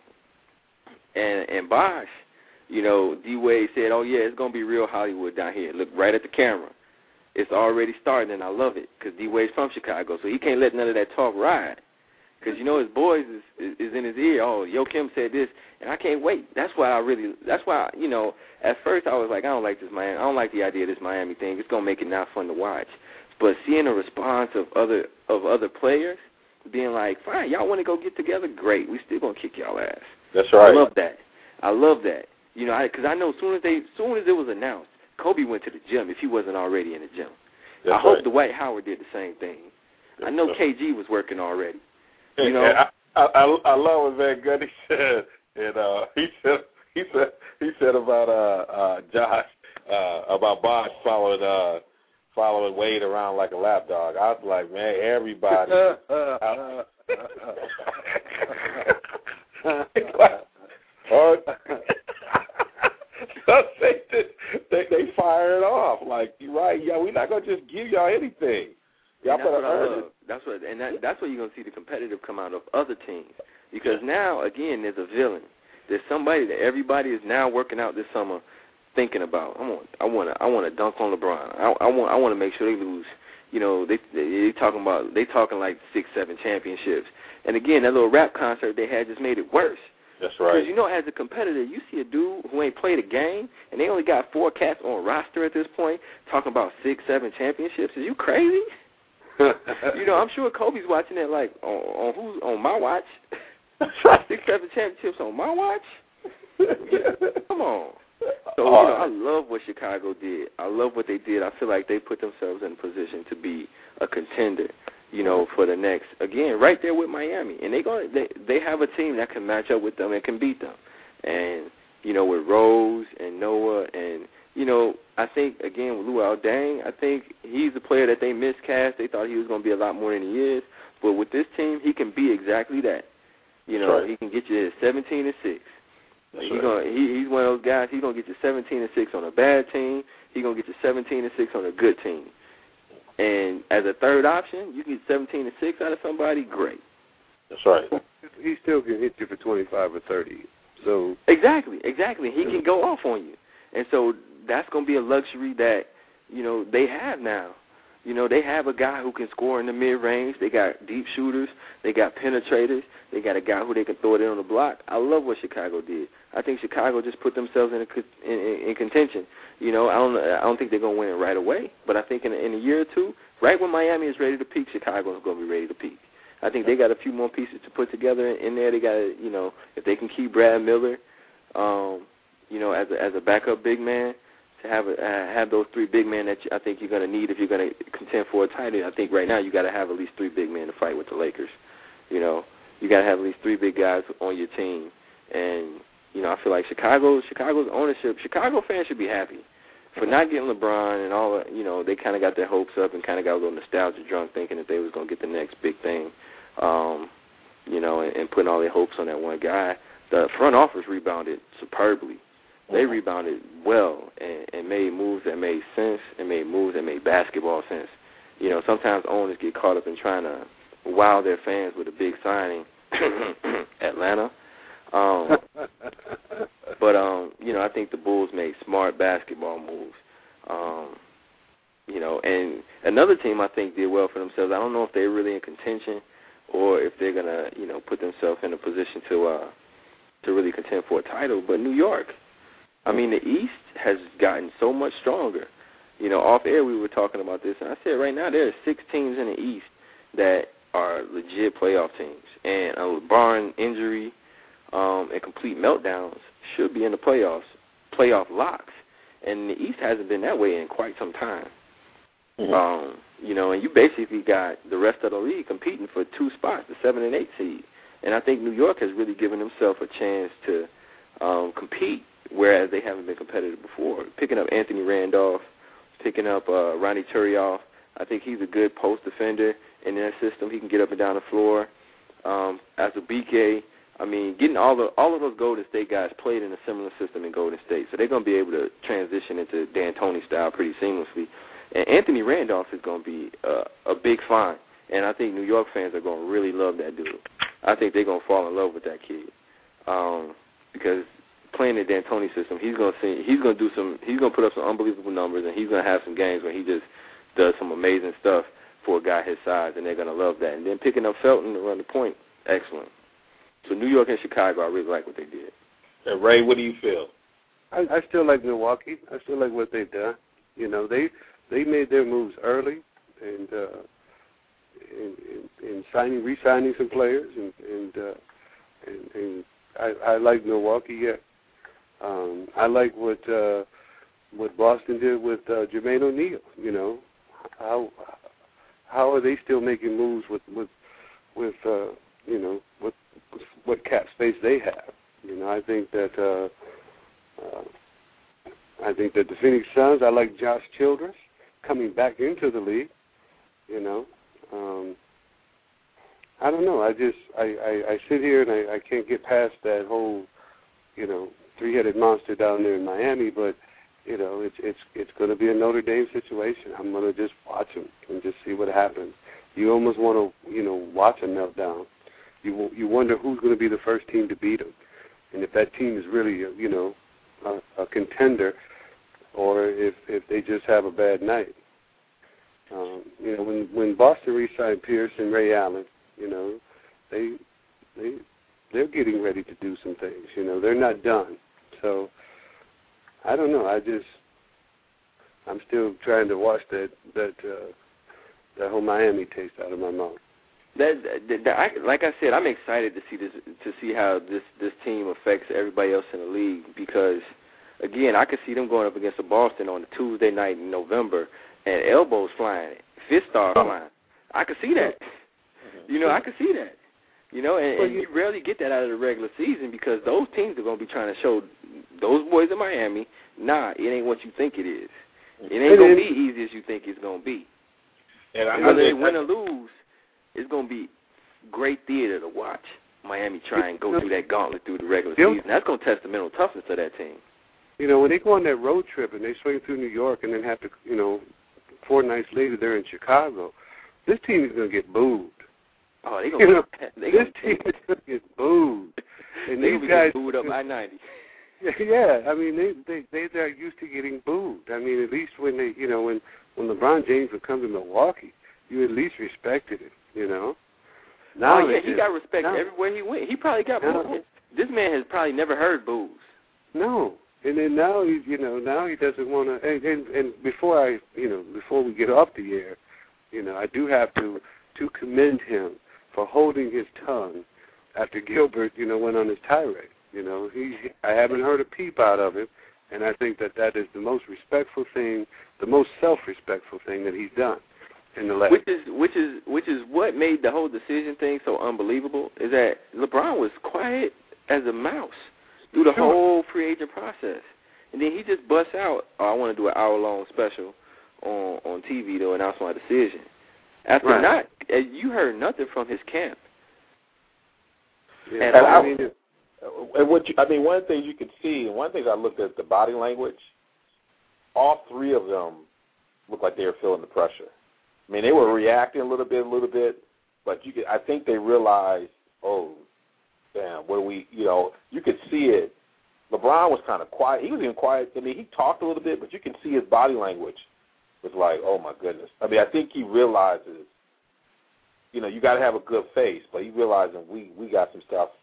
and and Bosh. You know, D Wade said, "Oh yeah, it's going to be real Hollywood down here." Look right at the camera. It's already starting, and I love it because D Wade's from Chicago, so he can't let none of that talk ride. Because, you know, his boys is, is, is in his ear. Oh, Joakim said this, and I can't wait. That's why I really, that's why, you know, at first I was like, I don't like this Miami. I don't like the idea of this Miami thing. It's going to make it not fun to watch. But seeing the response of other of other players being like, fine, y'all want to go get together? Great. We still going to kick y'all ass. That's right. I love that. I love that. You know, because I, I know as soon as they, as soon as it was announced, Kobe went to the gym if he wasn't already in the gym. That's I hope right. Dwight Howard did the same thing. That's I know right. K G was working already. You know, I, I, I love what Van Gundy said, and uh, he said he said he said about uh, uh, Josh uh, about Bosh following uh, following Wade around like a lap dog. I was like, man, everybody. or, so they, they they fire it off like, you're right, yeah, we're not gonna just give y'all anything. Y'all that's better what I earn love. it. That's what, and that, that's where you're gonna see the competitive come out of other teams. Because now, again, there's a villain. There's somebody that everybody is now working out this summer, thinking about. I want, I want to, I want to dunk on LeBron. I, I want, I want to make sure they lose. You know, they they, they talking about, they talking like six, seven championships. And again, that little rap concert they had just made it worse. That's right. Because, you know, as a competitor, you see a dude who ain't played a game, and they only got four cats on roster at this point, talking about six, seven championships. Is you crazy? You know, I'm sure Kobe's watching it like, on, on who's on my watch? Six, seven championships on my watch? Come on. So, you know, I love what Chicago did. I love what they did. I feel like they put themselves in a position to be a contender, you know, for the next, again, right there with Miami. And they going they they have a team that can match up with them and can beat them. And, you know, with Rose and Noah and, you know, I think, again, with Luol Deng, I think he's the player that they miscast. They thought he was going to be a lot more than he is. But with this team, he can be exactly that. You know, right. He can get you seventeen and six. He right. gonna, he, he's one of those guys, he's going to get you seventeen and six on a bad team. He's going to get you seventeen and six on a good team. And as a third option, you get seventeen and six out of somebody, great. That's right. He still can hit you for twenty-five or thirty. So Exactly, exactly. He can go off on you. And so that's going to be a luxury that, you know, they have now. You know, they have a guy who can score in the mid-range. They got deep shooters. They got penetrators. They got a guy who they can throw it in on the block. I love what Chicago did. I think Chicago just put themselves in, a, in, in contention. You know, I don't I don't think they're going to win it right away, but I think in, in a year or two, right when Miami is ready to peak, Chicago is going to be ready to peak. I think they got a few more pieces to put together in there. They got, you know, if they can keep Brad Miller, um, you know, as a, as a backup big man, to have a, uh, have those three big men that you, I think you're going to need if you're going to contend for a title. I think right now you got to have at least three big men to fight with the Lakers. You know, you got to have at least three big guys on your team. And, you know, I feel like Chicago, Chicago's ownership, Chicago fans should be happy for not getting LeBron and all. You know, they kind of got their hopes up and kind of got a little nostalgia drunk thinking that they was going to get the next big thing, um, you know, and, and putting all their hopes on that one guy. The front office rebounded superbly. They rebounded well and, and made moves that made sense and made moves that made basketball sense. You know, sometimes owners get caught up in trying to wow their fans with a big signing Atlanta. Um, but, um, you know, I think the Bulls made smart basketball moves. Um, you know, and another team I think did well for themselves. I don't know if they're really in contention or if they're going to, you know, put themselves in a position to uh, to really contend for a title, but New York. I mean, the East has gotten so much stronger. You know, off air we were talking about this, and I said right now there are six teams in the East that are legit playoff teams. And a LeBron injury um, and complete meltdowns should be in the playoffs, playoff locks. And the East hasn't been that way in quite some time. Mm-hmm. Um, you know, and you basically got the rest of the league competing for two spots, the seven and eight seed. And I think New York has really given themselves a chance to um, compete, whereas they haven't been competitive before. Picking up Anthony Randolph, picking up uh, Ronnie Turioff, I think he's a good post defender in that system. He can get up and down the floor. Um, as a B K, I mean, getting all the all of those Golden State guys played in a similar system in Golden State, so they're going to be able to transition into D'Antoni style pretty seamlessly. And Anthony Randolph is going to be uh, a big find, and I think New York fans are going to really love that dude. I think they're going to fall in love with that kid um, because playing the D'Antoni system, he's going to see, he's going to do some, he's going to put up some unbelievable numbers, and he's going to have some games where he just does some amazing stuff for a guy his size, and they're going to love that. And then picking up Felton to run the point, excellent. So New York and Chicago, I really like what they did. And Ray, what do you feel? I, I still like Milwaukee. I still like what they've done. You know, they they made their moves early, and uh, in, in, in signing, re-signing some players, and and, uh, and, and I, I like Milwaukee. Yeah, um, I like what uh, what Boston did with uh, Jermaine O'Neal. You know, how how are they still making moves with with with uh, you know with what cap space they have? You know, I think that uh, uh, I think that the Phoenix Suns. I like Josh Childress coming back into the league. You know, um, I don't know. I just I, I, I sit here and I, I can't get past that whole you know three-headed monster down there in Miami. But you know, it's it's it's going to be a Notre Dame situation. I'm going to just watch them and just see what happens. You almost want to you know watch a meltdown. You you wonder who's going to be the first team to beat them, and if that team is really you know a, a contender, or if if they just have a bad night. Um, you know, when when Boston re-signed Pierce and Ray Allen, you know, they they they're getting ready to do some things. You know, they're not done. So I don't know. I just I'm still trying to wash that that uh, that whole Miami taste out of my mouth. That, that, that I, like I said, I'm excited to see this to see how this this team affects everybody else in the league because, again, I could see them going up against the Boston on a Tuesday night in November and elbows flying, fist stars flying. I could see that. You know, I could see that. You know, and, and you rarely get that out of the regular season because those teams are going to be trying to show those boys in Miami, nah, it ain't what you think it is. It ain't going to be easy as you think it's going to be. And I, whether I, they win or lose, it's going to be great theater to watch Miami try and go through that gauntlet through the regular season. That's going to test the mental toughness of that team. You know, when they go on that road trip and they swing through New York and then have to, you know, four nights later they're in Chicago, this team is going to get booed. Oh, they gonna, you know, they this gonna, team is going to get booed. And they these be guys booed up I ninety. Yeah, I mean, they they they they're used to getting booed. I mean, at least when they, you know, when when LeBron James would come to Milwaukee, you at least respected him, you know. Now oh yeah, he just, got respect now, everywhere he went. He probably got now, booed. This man has probably never heard boos. No, and then now he, you know, now he doesn't want to. And, and and before I, you know, before we get off the air, you know, I do have to to commend him for holding his tongue after Gilbert, you know, went on his tirade. You know, he I haven't heard a peep out of him, and I think that that is the most respectful thing, the most self-respectful thing that he's done in the last. Which is which is which is what made the whole decision thing so unbelievable is that LeBron was quiet as a mouse through the sure. whole free agent process, and then he just busts out, "Oh, I want to do an hour-long special on on T V to announce my decision." After right. not, you heard nothing from his camp. Yeah, and I, I mean, it, and what you, I mean, one thing you could see, and one thing I looked at the body language. All three of them looked like they were feeling the pressure. I mean, they were reacting a little bit, a little bit, but you could, I think they realized, oh, damn, what do we, you know, you could see it. LeBron was kind of quiet. He was even quiet. I mean, he talked a little bit, but you can see his body language was like, oh, my goodness. I mean, I think he realizes, you know, you got to have a good face, but he realizing we, we got some stuff,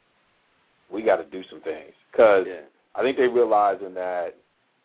we got to do some things. Because yeah. I think they realizing that,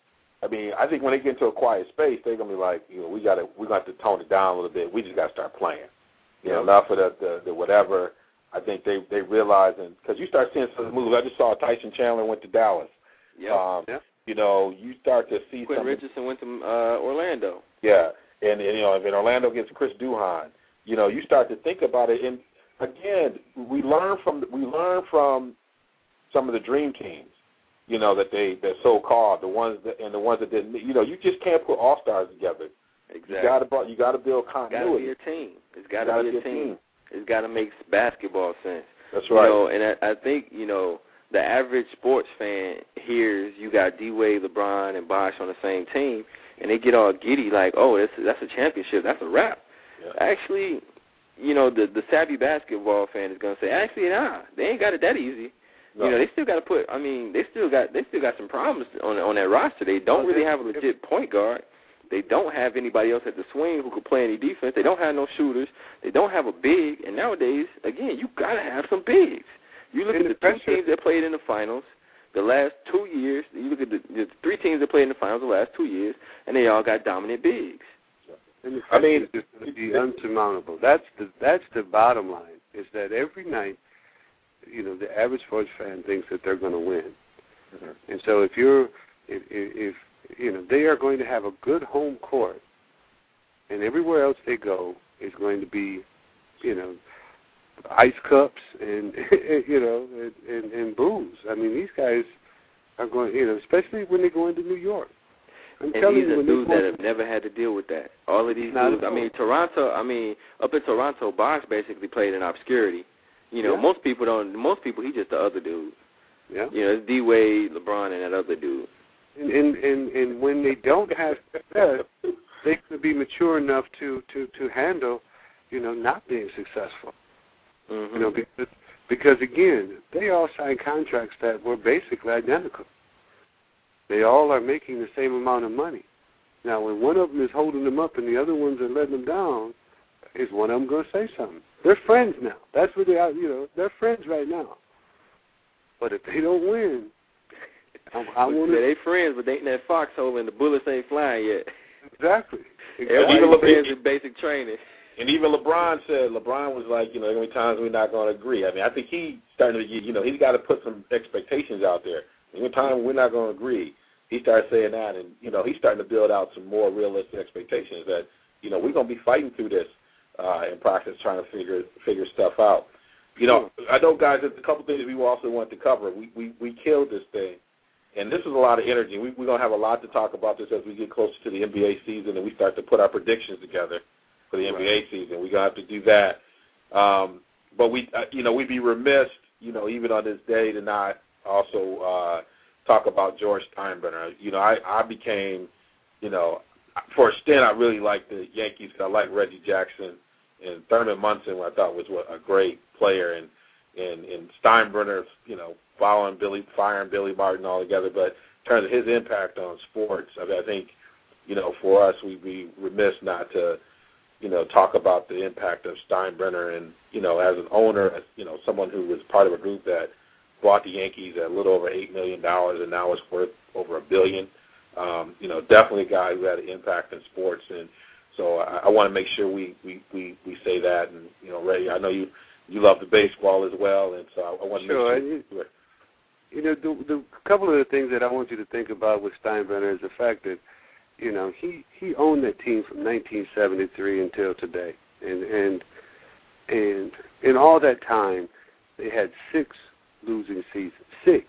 I mean, I think when they get into a quiet space, they're going to be like, you know, we got to we got to tone it down a little bit. We just got to start playing. You know, enough of the, the, the whatever. I think they, they realizing, because you start seeing some moves. I just saw Tyson Chandler went to Dallas. Yep. Um, yep. You know, you start to see Quentin some. Richardson went to uh, Orlando. Yeah. And, and, you know, if Orlando gets Chris Duhon, you know, you start to think about it. And, again, we learn from we learn from some of the dream teams. You know, that they, they're so-called, the ones that, and the ones that didn't, you know, you just can't put all-stars together. Exactly. You got to you got to build continuity. It's got to be a team. It's got to be a team. team. It's got to make basketball sense. That's right. You know, and I, I think, you know, the average sports fan hears you got D-Wade, LeBron, and Bosh on the same team, and they get all giddy like, oh, that's, that's a championship. That's a wrap. Yeah. Actually, you know, the, the savvy basketball fan is going to say, actually, nah, they ain't got it that easy. No. You know, they still got to put. I mean, they still got they still got some problems on on that roster. They don't really have a legit point guard. They don't have anybody else at the swing who could play any defense. They don't have no shooters. They don't have a big. And nowadays, again, you got to have some bigs. You look at the two teams that played in the finals the last two years. You look at the, the three teams that played in the finals the last two years, and they all got dominant bigs. And the I mean, it's going to be unsurmountable. That's the that's the bottom line. Is that every night, you know, the average sports fan thinks that they're going to win. Mm-hmm. And so if you're, if, if, you know, they are going to have a good home court, and everywhere else they go is going to be, you know, ice cups and, you know, and, and, and booze. I mean, these guys are going, you know, especially when they go into New York. I'm and telling these you, are dudes that have never had to deal with that. All of these dudes, I mean, Toronto, I mean, up in Toronto, Bosh basically played in obscurity. You know, yeah. most people don't. Most people, he's just the other dude. Yeah. You know, it's D Wade, LeBron, and that other dude. And and and, and when they don't have success, they could be mature enough to, to, to handle, you know, not being successful. Mm-hmm. You know, because because again, they all signed contracts that were basically identical. They all are making the same amount of money. Now, when one of them is holding them up and the other ones are letting them down, is one of them going to say something? They're friends now. That's what they are. You know, they're friends right now. But if they don't win, I, I want to. They friends, but they ain't in that foxhole and the bullets ain't flying yet. Exactly. Everybody even friends in basic training. And even LeBron said, LeBron was like, you know, how many times we're not going to agree. I mean, I think he's starting to get, you know, he's got to put some expectations out there. Any time we're not going to agree, he started saying that, and, you know, he's starting to build out some more realistic expectations that, you know, we're going to be fighting through this. Uh, in practice, trying to figure figure stuff out. You know, I know, guys, there's a couple things we also want to cover. We we, we killed this thing, and this is a lot of energy. We, we're going to have a lot to talk about this as we get closer to the N B A season and we start to put our predictions together for the right. N B A season. We're going to have to do that. Um, but, we, uh, you know, we'd be remiss, you know, even on this day to not also uh, talk about George Steinbrenner. You know, I, I became, you know, for a stint, I really liked the Yankees. I liked Reggie Jackson. And Thurman Munson, I thought was a great player, and and, and Steinbrenner, you know, following Billy, firing Billy Martin all together. But in terms of his impact on sports, I mean, I think, you know, for us, we'd be remiss not to, you know, talk about the impact of Steinbrenner, and, you know, as an owner, as, you know, someone who was part of a group that bought the Yankees at a little over eight million dollars, and now it's worth over a billion. Um, you know, definitely a guy who had an impact in sports, and so I, I want to make sure we, we, we, we say that. And, you know, Ray, I know you, you love the baseball as well, and so I, I want to sure. make sure. You know, the, the couple of the things that I want you to think about with Steinbrenner is the fact that, you know, he, he owned that team from nineteen seventy-three until today. And, and, and in all that time, they had six losing seasons. Six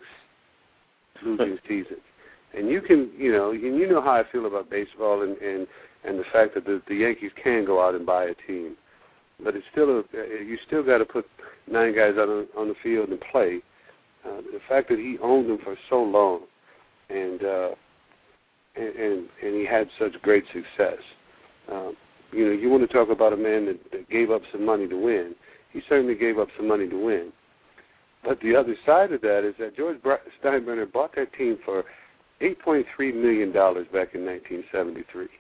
losing seasons. And you can, you know, and you know how I feel about baseball and, and, and the fact that the, the Yankees can go out and buy a team. But it's still a, you still got to put nine guys out on, on the field and play. Uh, the fact that he owned them for so long, and uh, and, and and he had such great success. Um, you know, you want to talk about a man that, that gave up some money to win. He certainly gave up some money to win. but the other side of that is that George Steinbrenner bought that team for eight point three million dollars back in nineteen seventy-three.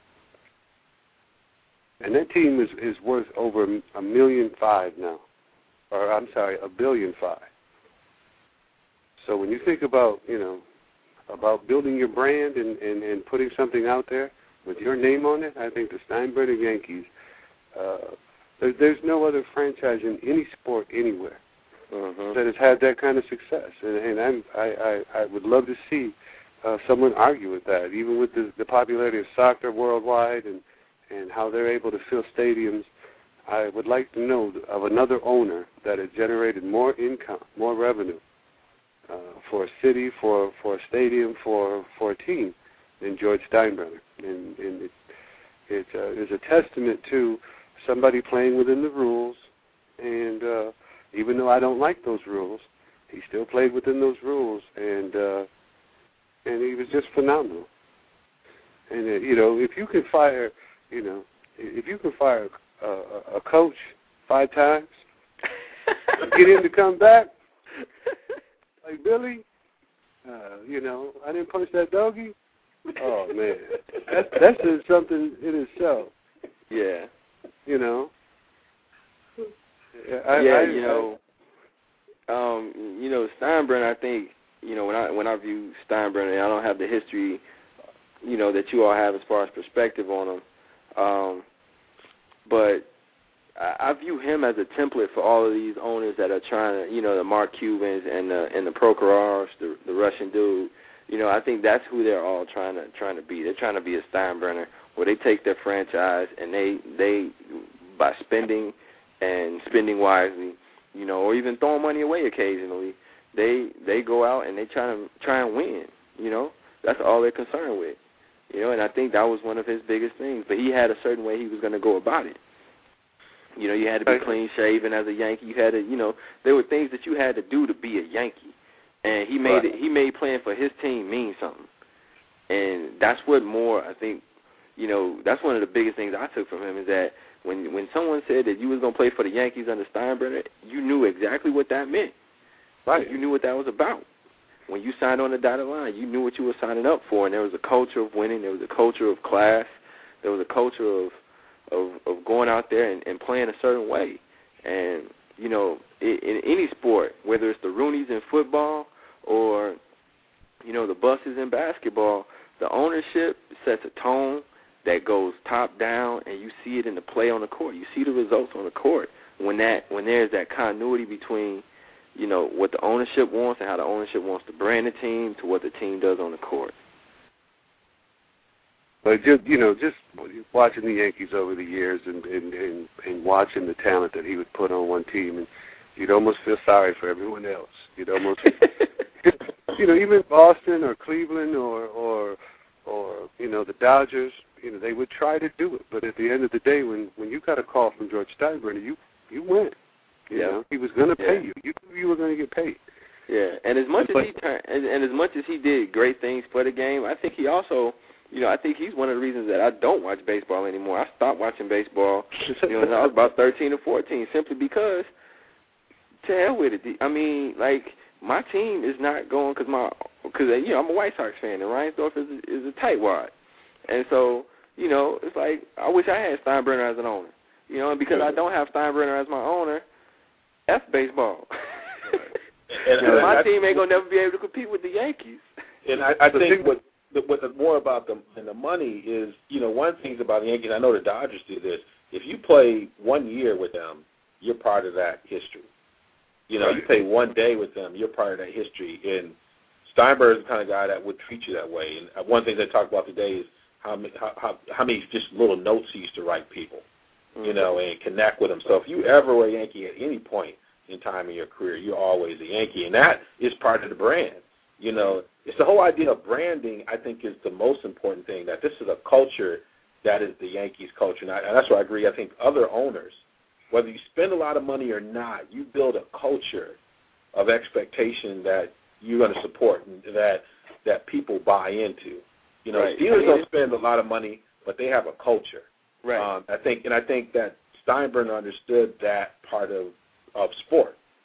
And that team is, is worth over a million five now. Or, I'm sorry, a billion five. So when you think about, you know, about building your brand and, and, and putting something out there with your name on it, I think the Steinbrenner Yankees, uh, there, there's no other franchise in any sport anywhere mm-hmm. that has had that kind of success. And, and I'm, I, I, I would love to see uh, someone argue with that, even with the, the popularity of soccer worldwide and, and how they're able to fill stadiums. I would like to know of another owner that has generated more income, more revenue uh, for a city, for, for a stadium, for, for a team than George Steinbrenner. And, and it, it uh, is a testament to somebody playing within the rules. And uh, even though I don't like those rules, he still played within those rules. And uh, and he was just phenomenal. And, uh, you know, if you can fire, you know, if you can fire a, a coach five times, get him to come back, like Billy, uh, you know, I didn't punch that doggy. Oh, man. That's, that's just something in itself. Yeah. You know? I, yeah, I, you know, um, you know, Steinbrenner, I think, you know, when I when I view Steinbrenner, I don't have the history, you know, that you all have as far as perspective on him. Um, but I, I view him as a template for all of these owners that are trying to, you know, the Mark Cubans and the and the Prochorovs, the, the Russian dude. You know, I think that's who they're all trying to trying to be. They're trying to be a Steinbrenner, where they take their franchise and they they by spending and spending wisely, you know, or even throwing money away occasionally, they they go out and they try to try and win. You know, that's all they're concerned with. You know, and I think that was one of his biggest things. But he had a certain way he was going to go about it. You know, you had to be clean shaven as a Yankee. You had to, you know, there were things that you had to do to be a Yankee. And he made right. it. He made playing for his team mean something. And that's what more, I think, you know, that's one of the biggest things I took from him is that when when someone said that you was going to play for the Yankees under Steinbrenner, you knew exactly what that meant. Right. You knew what that was about. When you signed on the dotted line, you knew what you were signing up for, and there was a culture of winning. There was a culture of class. There was a culture of of, of going out there and, and playing a certain way. And, you know, in, in any sport, whether it's the Roonies in football or, you know, the Buses in basketball, the ownership sets a tone that goes top down, and you see it in the play on the court. You see the results on the court when that when there's that continuity between, you know, what the ownership wants and how the ownership wants to brand the team to what the team does on the court. But just you know, just watching the Yankees over the years and and, and and watching the talent that he would put on one team, and you'd almost feel sorry for everyone else. You'd almost, you know, even Boston or Cleveland or or or you know the Dodgers, you know, they would try to do it, but at the end of the day, when when you got a call from George Steinbrenner, you you went. You yeah. know, he was going to pay yeah. you. You knew you were going to get paid. Yeah, and as much as he turned, and, and as much as he did great things for the game, I think he also, you know, I think he's one of the reasons that I don't watch baseball anymore. I stopped watching baseball, you know, when I was about thirteen or fourteen, simply because, to hell with it. I mean, like, my team is not going because my, because you know, I'm a White Sox fan, and Reinsdorf is is a tightwad, and so, you know, it's like I wish I had Steinbrenner as an owner, you know, and because I don't have Steinbrenner as my owner. F baseball. Right. and, and my I, team ain't gonna never be able to compete with the Yankees. And I, I think what the, what the, more about them than the money is, you know, one of the things about the Yankees. I know the Dodgers do this. If you play one year with them, you're part of that history. You know, right. you play one day with them, you're part of that history. And Steinbrenner is the kind of guy that would treat you that way. And one thing they talked about today is how how how, how many just little notes he used to write people. You know, and connect with them. So if you ever were a Yankee at any point in time in your career, you're always a Yankee, and that is part of the brand. You know, it's the whole idea of branding, I think, is the most important thing, that this is a culture that is the Yankees culture. And, I, and that's why I agree. I think other owners, whether you spend a lot of money or not, you build a culture of expectation that you're going to support and that, that people buy into. You know, right. Steelers I mean, don't spend a lot of money, but they have a culture. Right. Um, I think, and I think that Steinbrenner understood that part of, of sport.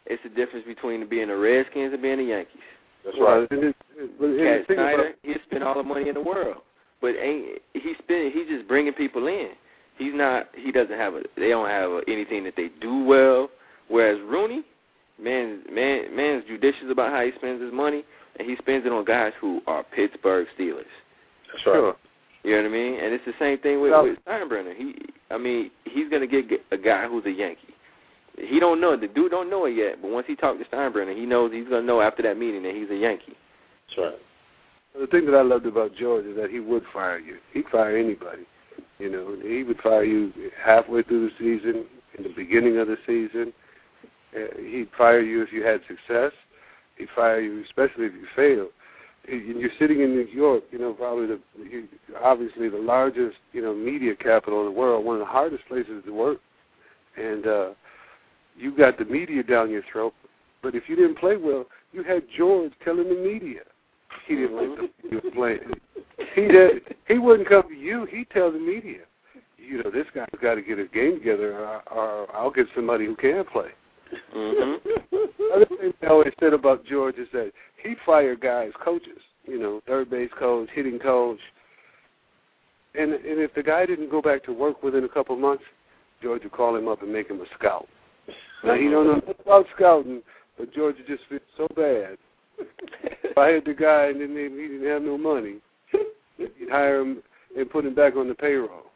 it's the difference between being the Redskins and being the Yankees. That's well, right. it, it, it, Cat Snyder, about, he spent all the money in the world, but ain't he spend? He's just bringing people in. He's not. He doesn't have a. They don't have a, anything that they do well. Whereas Rooney, man, man, man's judicious about how he spends his money, and he spends it on guys who are Pittsburgh Steelers. That's right. sure. You know what I mean? And it's the same thing with, No. with Steinbrenner. He, I mean, he's gonna get a guy who's a Yankee. He don't know. The dude don't know it yet, but once he talks to Steinbrenner, he knows he's gonna know after that meeting that he's a Yankee. That's right. The thing that I loved about George is that he would fire you. He'd fire anybody. You know, he would fire you halfway through the season, in the beginning of the season. Uh, he'd fire you if you had success. He'd fire you, especially if you failed. And you're sitting in New York, you know, probably the obviously the largest, you know, media capital in the world, one of the hardest places to work, and uh, you got the media down your throat. But if you didn't play well, you had George telling the media he didn't like the way you were playing. He did. He wouldn't come to you. He'd tell the media, you know, this guy's got to get his game together, or, or I'll get somebody who can play. Mm-hmm. Other thing I always said about George is that he fired guys, coaches, you know, third base coach, hitting coach, and and if the guy didn't go back to work within a couple of months, George would call him up and make him a scout. Now he don't know nothing about scouting, but George would just feel so bad. If I had the guy and then he didn't have no money, he'd hire him and put him back on the payroll.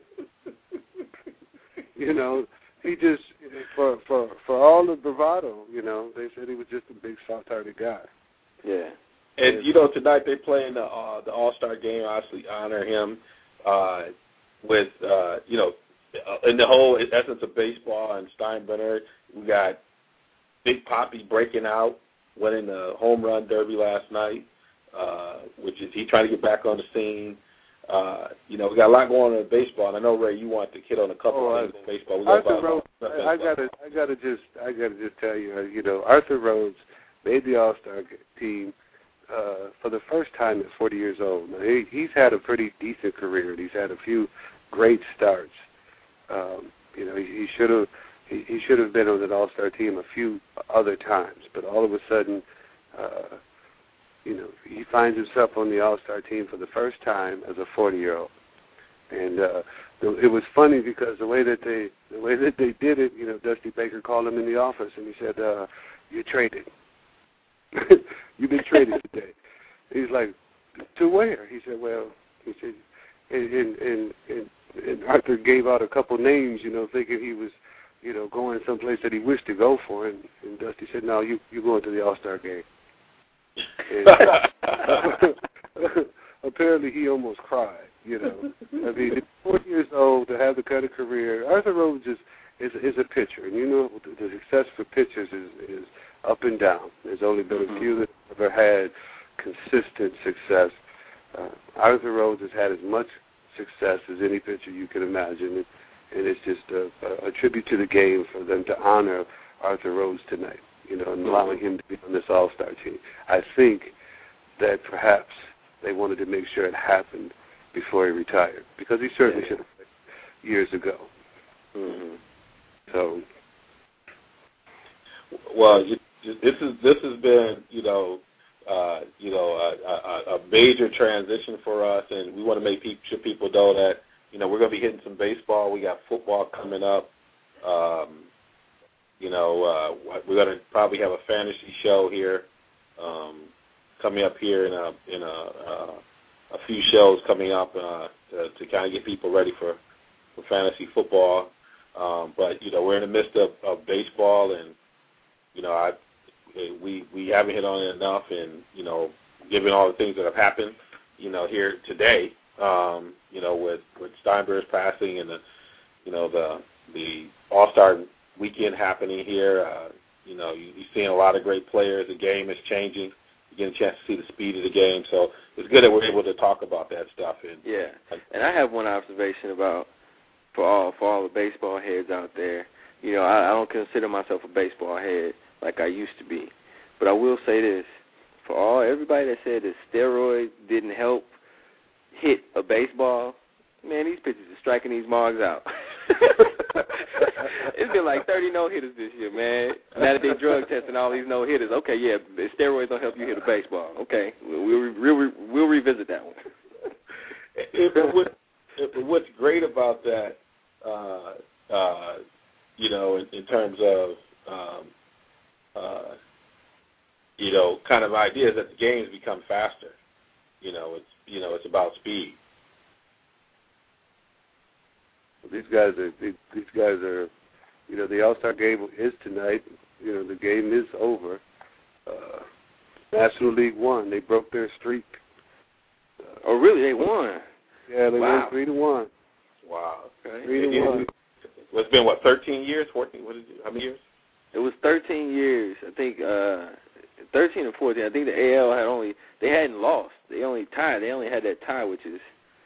You know. He just, for for for all the bravado, you know, they said he was just a big soft-hearted guy. Yeah. And you know, tonight they play in the uh, the All Star game. Obviously, honor him uh, with uh, you know, in the whole essence of baseball and Steinbrenner. We got Big Poppy breaking out, winning the home run derby last night, uh, which is he trying to get back on the scene. Uh, you know, we got a lot going on in baseball, and I know, Ray, you want to hit on a couple oh, of things in baseball. We got Arthur about, Rhodes, about, I, I gotta, I gotta just, I gotta just tell you, uh, you know, Arthur Rhodes made the All-Star team uh, for the first time at forty years old. Now, he, he's had a pretty decent career, and he's had a few great starts. Um, you know, he, he should have, he, he should have been on an All-Star team a few other times, but all of a sudden. Uh, You know, he finds himself on the All-Star team for the first time as a forty-year-old, and uh, it was funny because the way that they the way that they did it, you know, Dusty Baker called him in the office and he said, uh, "You're traded. You've been traded today." He's like, "To where?" He said, "Well," he said, and and and, and Arthur gave out a couple names, you know, thinking he was, you know, going someplace that he wished to go for, and, and Dusty said, "No, you you going to the All-Star game." And, apparently he almost cried, you know. I mean, at forty years old to have the kind of career. Arthur Rhodes is, is, is a pitcher, and you know the, the success for pitchers is, is up and down. There's only been a few that have ever had consistent success. Uh, Arthur Rhodes has had as much success as any pitcher you can imagine, and, and it's just a, a, a tribute to the game for them to honor Arthur Rhodes tonight. You know, and allowing him to be on this All-Star team. I think that perhaps they wanted to make sure it happened before he retired, because he certainly yeah. should have played years ago. Mm-hmm. So, well, you, this is this has been, you know, uh, you know, a, a, a major transition for us, and we want to make pe- sure people know that, you know, we're going to be hitting some baseball. We got football coming up. Um, You know, uh, we're going to probably have a fantasy show here um, coming up here in a in a, uh, a few shows coming up uh, to, to kind of get people ready for, for fantasy football. Um, but you know, we're in the midst of, of baseball, and you know, I we we haven't hit on it enough. And you know, given all the things that have happened, you know, here today, um, you know, with with Steinbrenner's passing and the you know the the All-Star weekend happening here. Uh, you know, you, you're seeing a lot of great players. The game is changing. You get a chance to see the speed of the game. So it's good that we're able to talk about that stuff. And, yeah, and I have one observation about for all for all the baseball heads out there. You know, I, I don't consider myself a baseball head like I used to be, but I will say this: for all everybody that said that steroids didn't help hit a baseball, man, these pitchers are striking these marks out. It's been like thirty no-hitters this year, man. Now that they drug testing all these no-hitters, okay, yeah, steroids don't help you hit a baseball. Okay, we'll, we'll, we'll, we'll revisit that one. If, if, what, if, what's great about that, uh, uh, you know, in, in terms of, um, uh, you know, kind of ideas that the games become faster. You know, it's you know, it's about speed. These guys are these, these guys are, you know, the All-Star game is tonight. You know, the game is over. Uh, National League won. They broke their streak. Uh, oh, really? They won? Yeah, they wow. won three to one. Wow. Okay. Three to one. It's been what, thirteen years, fourteen? What is it? How many years? It was thirteen years. I think uh, thirteen or fourteen. I think the A L had only they hadn't lost. They only tied. They only had that tie, which is,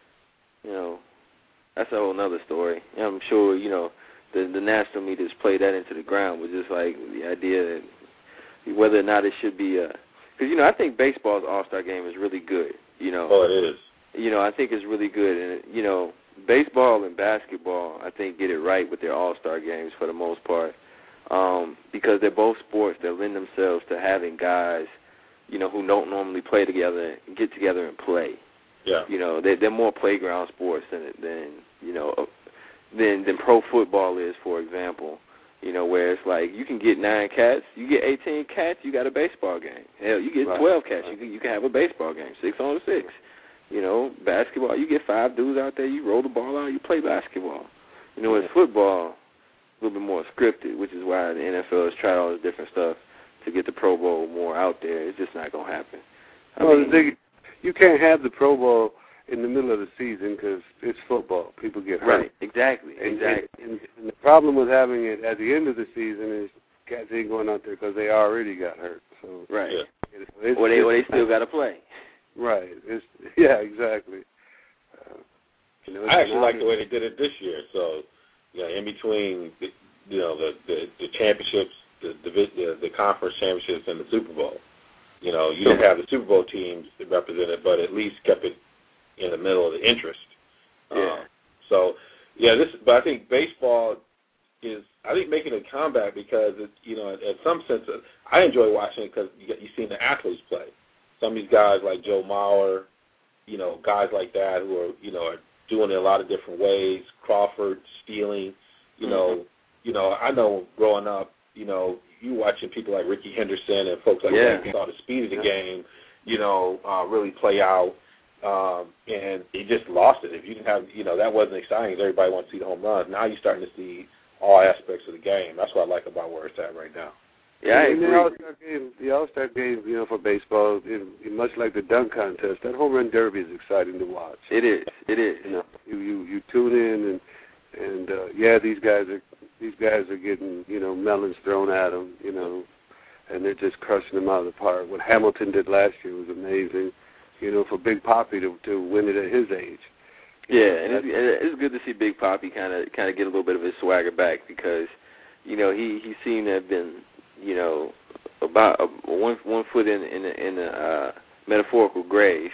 you know, that's a whole nother story. And I'm sure, you know, the the national media has played that into the ground, but just like the idea that whether or not it should be a, because, you know, I think baseball's All-Star game is really good, you know. Oh, it is. You know, I think it's really good. And, you know, baseball and basketball, I think, get it right with their All-Star games for the most part, um, because they're both sports that lend themselves to having guys, you know, who don't normally play together, get together and play. Yeah. You know, they, they're more playground sports than, than you know, than, than pro football is, for example. You know, where it's like you can get nine cats, you get eighteen cats, you got a baseball game. Hell, you get right. twelve cats, you can, you can have a baseball game, six on six. You know, basketball, you get five dudes out there, you roll the ball out, you play basketball. You know, it's football, a little bit more scripted, which is why the N F L has tried all this different stuff to get the Pro Bowl more out there. It's just not going to happen. I well, mean, the thing, you can't have the Pro Bowl in the middle of the season because it's football. People get hurt. Right, exactly, and, exactly. And, and the problem with having it at the end of the season is cats ain't going out there because they already got hurt. So right. It's, it's, or they, it's, or they still got to play. Right. It's, yeah, exactly. Uh, you know, I actually like the way they did it this year. So, you know, in between, the, you know, the, the, the championships, the, the the conference championships, and the Super Bowl, you know, you didn't have the Super Bowl teams represented, but at least kept it in the middle of the interest. Yeah. Um, so, yeah, this. But I think baseball is, I think, making a comeback because it, you know, in some sense, I enjoy watching it because you get, you see the athletes play. Some of these guys like Joe Mauer, you know, guys like that who are, you know, are doing it a lot of different ways. Crawford, stealing, you know, mm-hmm. you know, I know growing up, you know, you watching people like Ricky Henderson and folks like yeah. that, you saw the speed of the game, you know, uh, really play out, um, and he just lost it. If you didn't have, you know, that wasn't exciting. Everybody wants to see the home runs. Now you're starting to see all aspects of the game. That's what I like about where it's at right now. Yeah, I agree. The All-Star game, the All-Star game, you know, for baseball, it, it, much like the dunk contest, that home run derby is exciting to watch. It is. It is. You know, you you, you tune in and and uh, yeah, these guys are these guys are getting, you know, melons thrown at them, you know, and they're just crushing them out of the park. What Hamilton did last year was amazing, you know, for Big Papi to to win it at his age. Yeah, and it's, it's good to see Big Papi kind of kind of get a little bit of his swagger back because, you know, he he seemed to have been, you know, about a, one one foot in in the, in the uh, metaphorical grave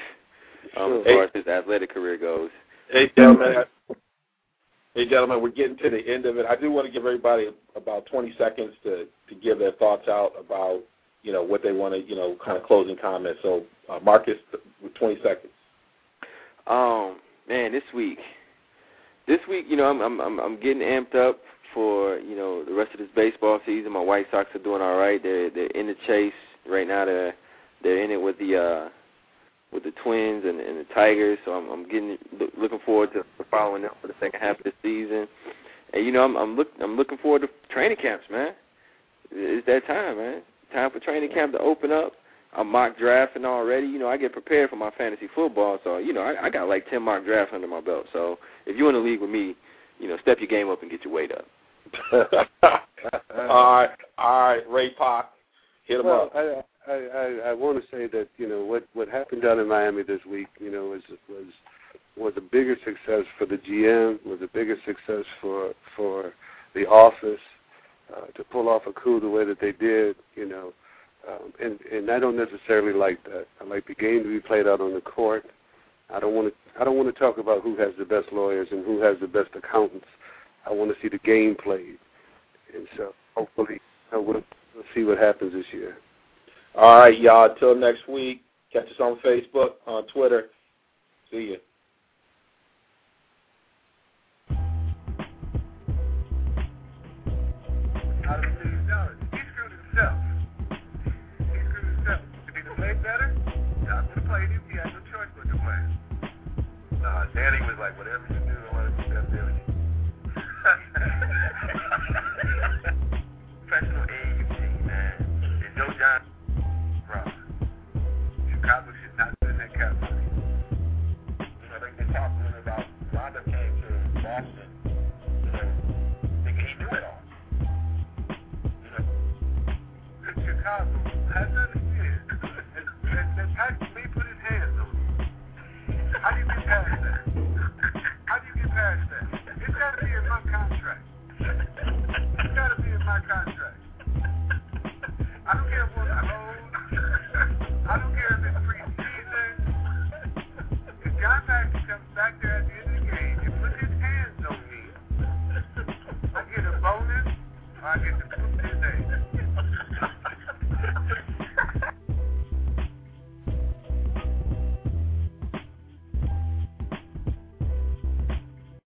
um, Sure. as far as his athletic career goes. Hey, gentlemen. Hey, gentlemen, we're getting to the end of it. I do want to give everybody about twenty seconds to, to give their thoughts out about, you know, what they want to, you know, kind of closing comments. So, uh, Marcus, with twenty seconds. Um, man, this week, this week, you know, I'm I'm I'm, I'm getting amped up for, you know, the rest of this baseball season. My White Sox are doing all right. They're they're in the chase right now. They're they're in it with the uh, with the Twins and, and the Tigers. So I'm I'm getting looking forward to following them for the second half of the season. And you know, I'm I'm look I'm looking forward to training camps, man. It's that time, man. Time for training camp to open up. I'm mock drafting already. You know, I get prepared for my fantasy football. So you know, I, I got like ten mock drafts under my belt. So if you're in the league with me, you know, step your game up and get your weight up. all right, all right, Ray Pac, hit him well, up. I, I, I, I want to say that, you know, what, what happened down in Miami this week, you know, was was was a bigger success for the G M, was a bigger success for for the office uh, to pull off a coup the way that they did, you know, um, and and I don't necessarily like that. I like the game to be played out on the court. I don't want to I don't want to talk about who has the best lawyers and who has the best accountants. I want to see the game played. And so hopefully uh, we'll, we'll see what happens this year. All right, y'all. Until next week, catch us on Facebook, on Twitter. See you. How do we lose dollars? He screwed himself. He screwed himself. If he'd have played better, I would have played him. He had no choice but to play him. Nah, Danny was like, whatever you do, I want to see that doing. Professional A A U team, man. And Joe Johnson, bro. Chicago should not do that cap money. You know, like they talked to him about Rondo came to Boston, you know, thinking he knew it all. You know, Chicago has nothing to do. And Patrick Lee put his hands on him. How do you get past that? How do you get past that? It's got to be in my contract. It's got to be in my contract. I don't care what I hold. I don't care if it's preseason. If John Paxson comes back there at the end of the game and puts his hands on me, I get a bonus or I get the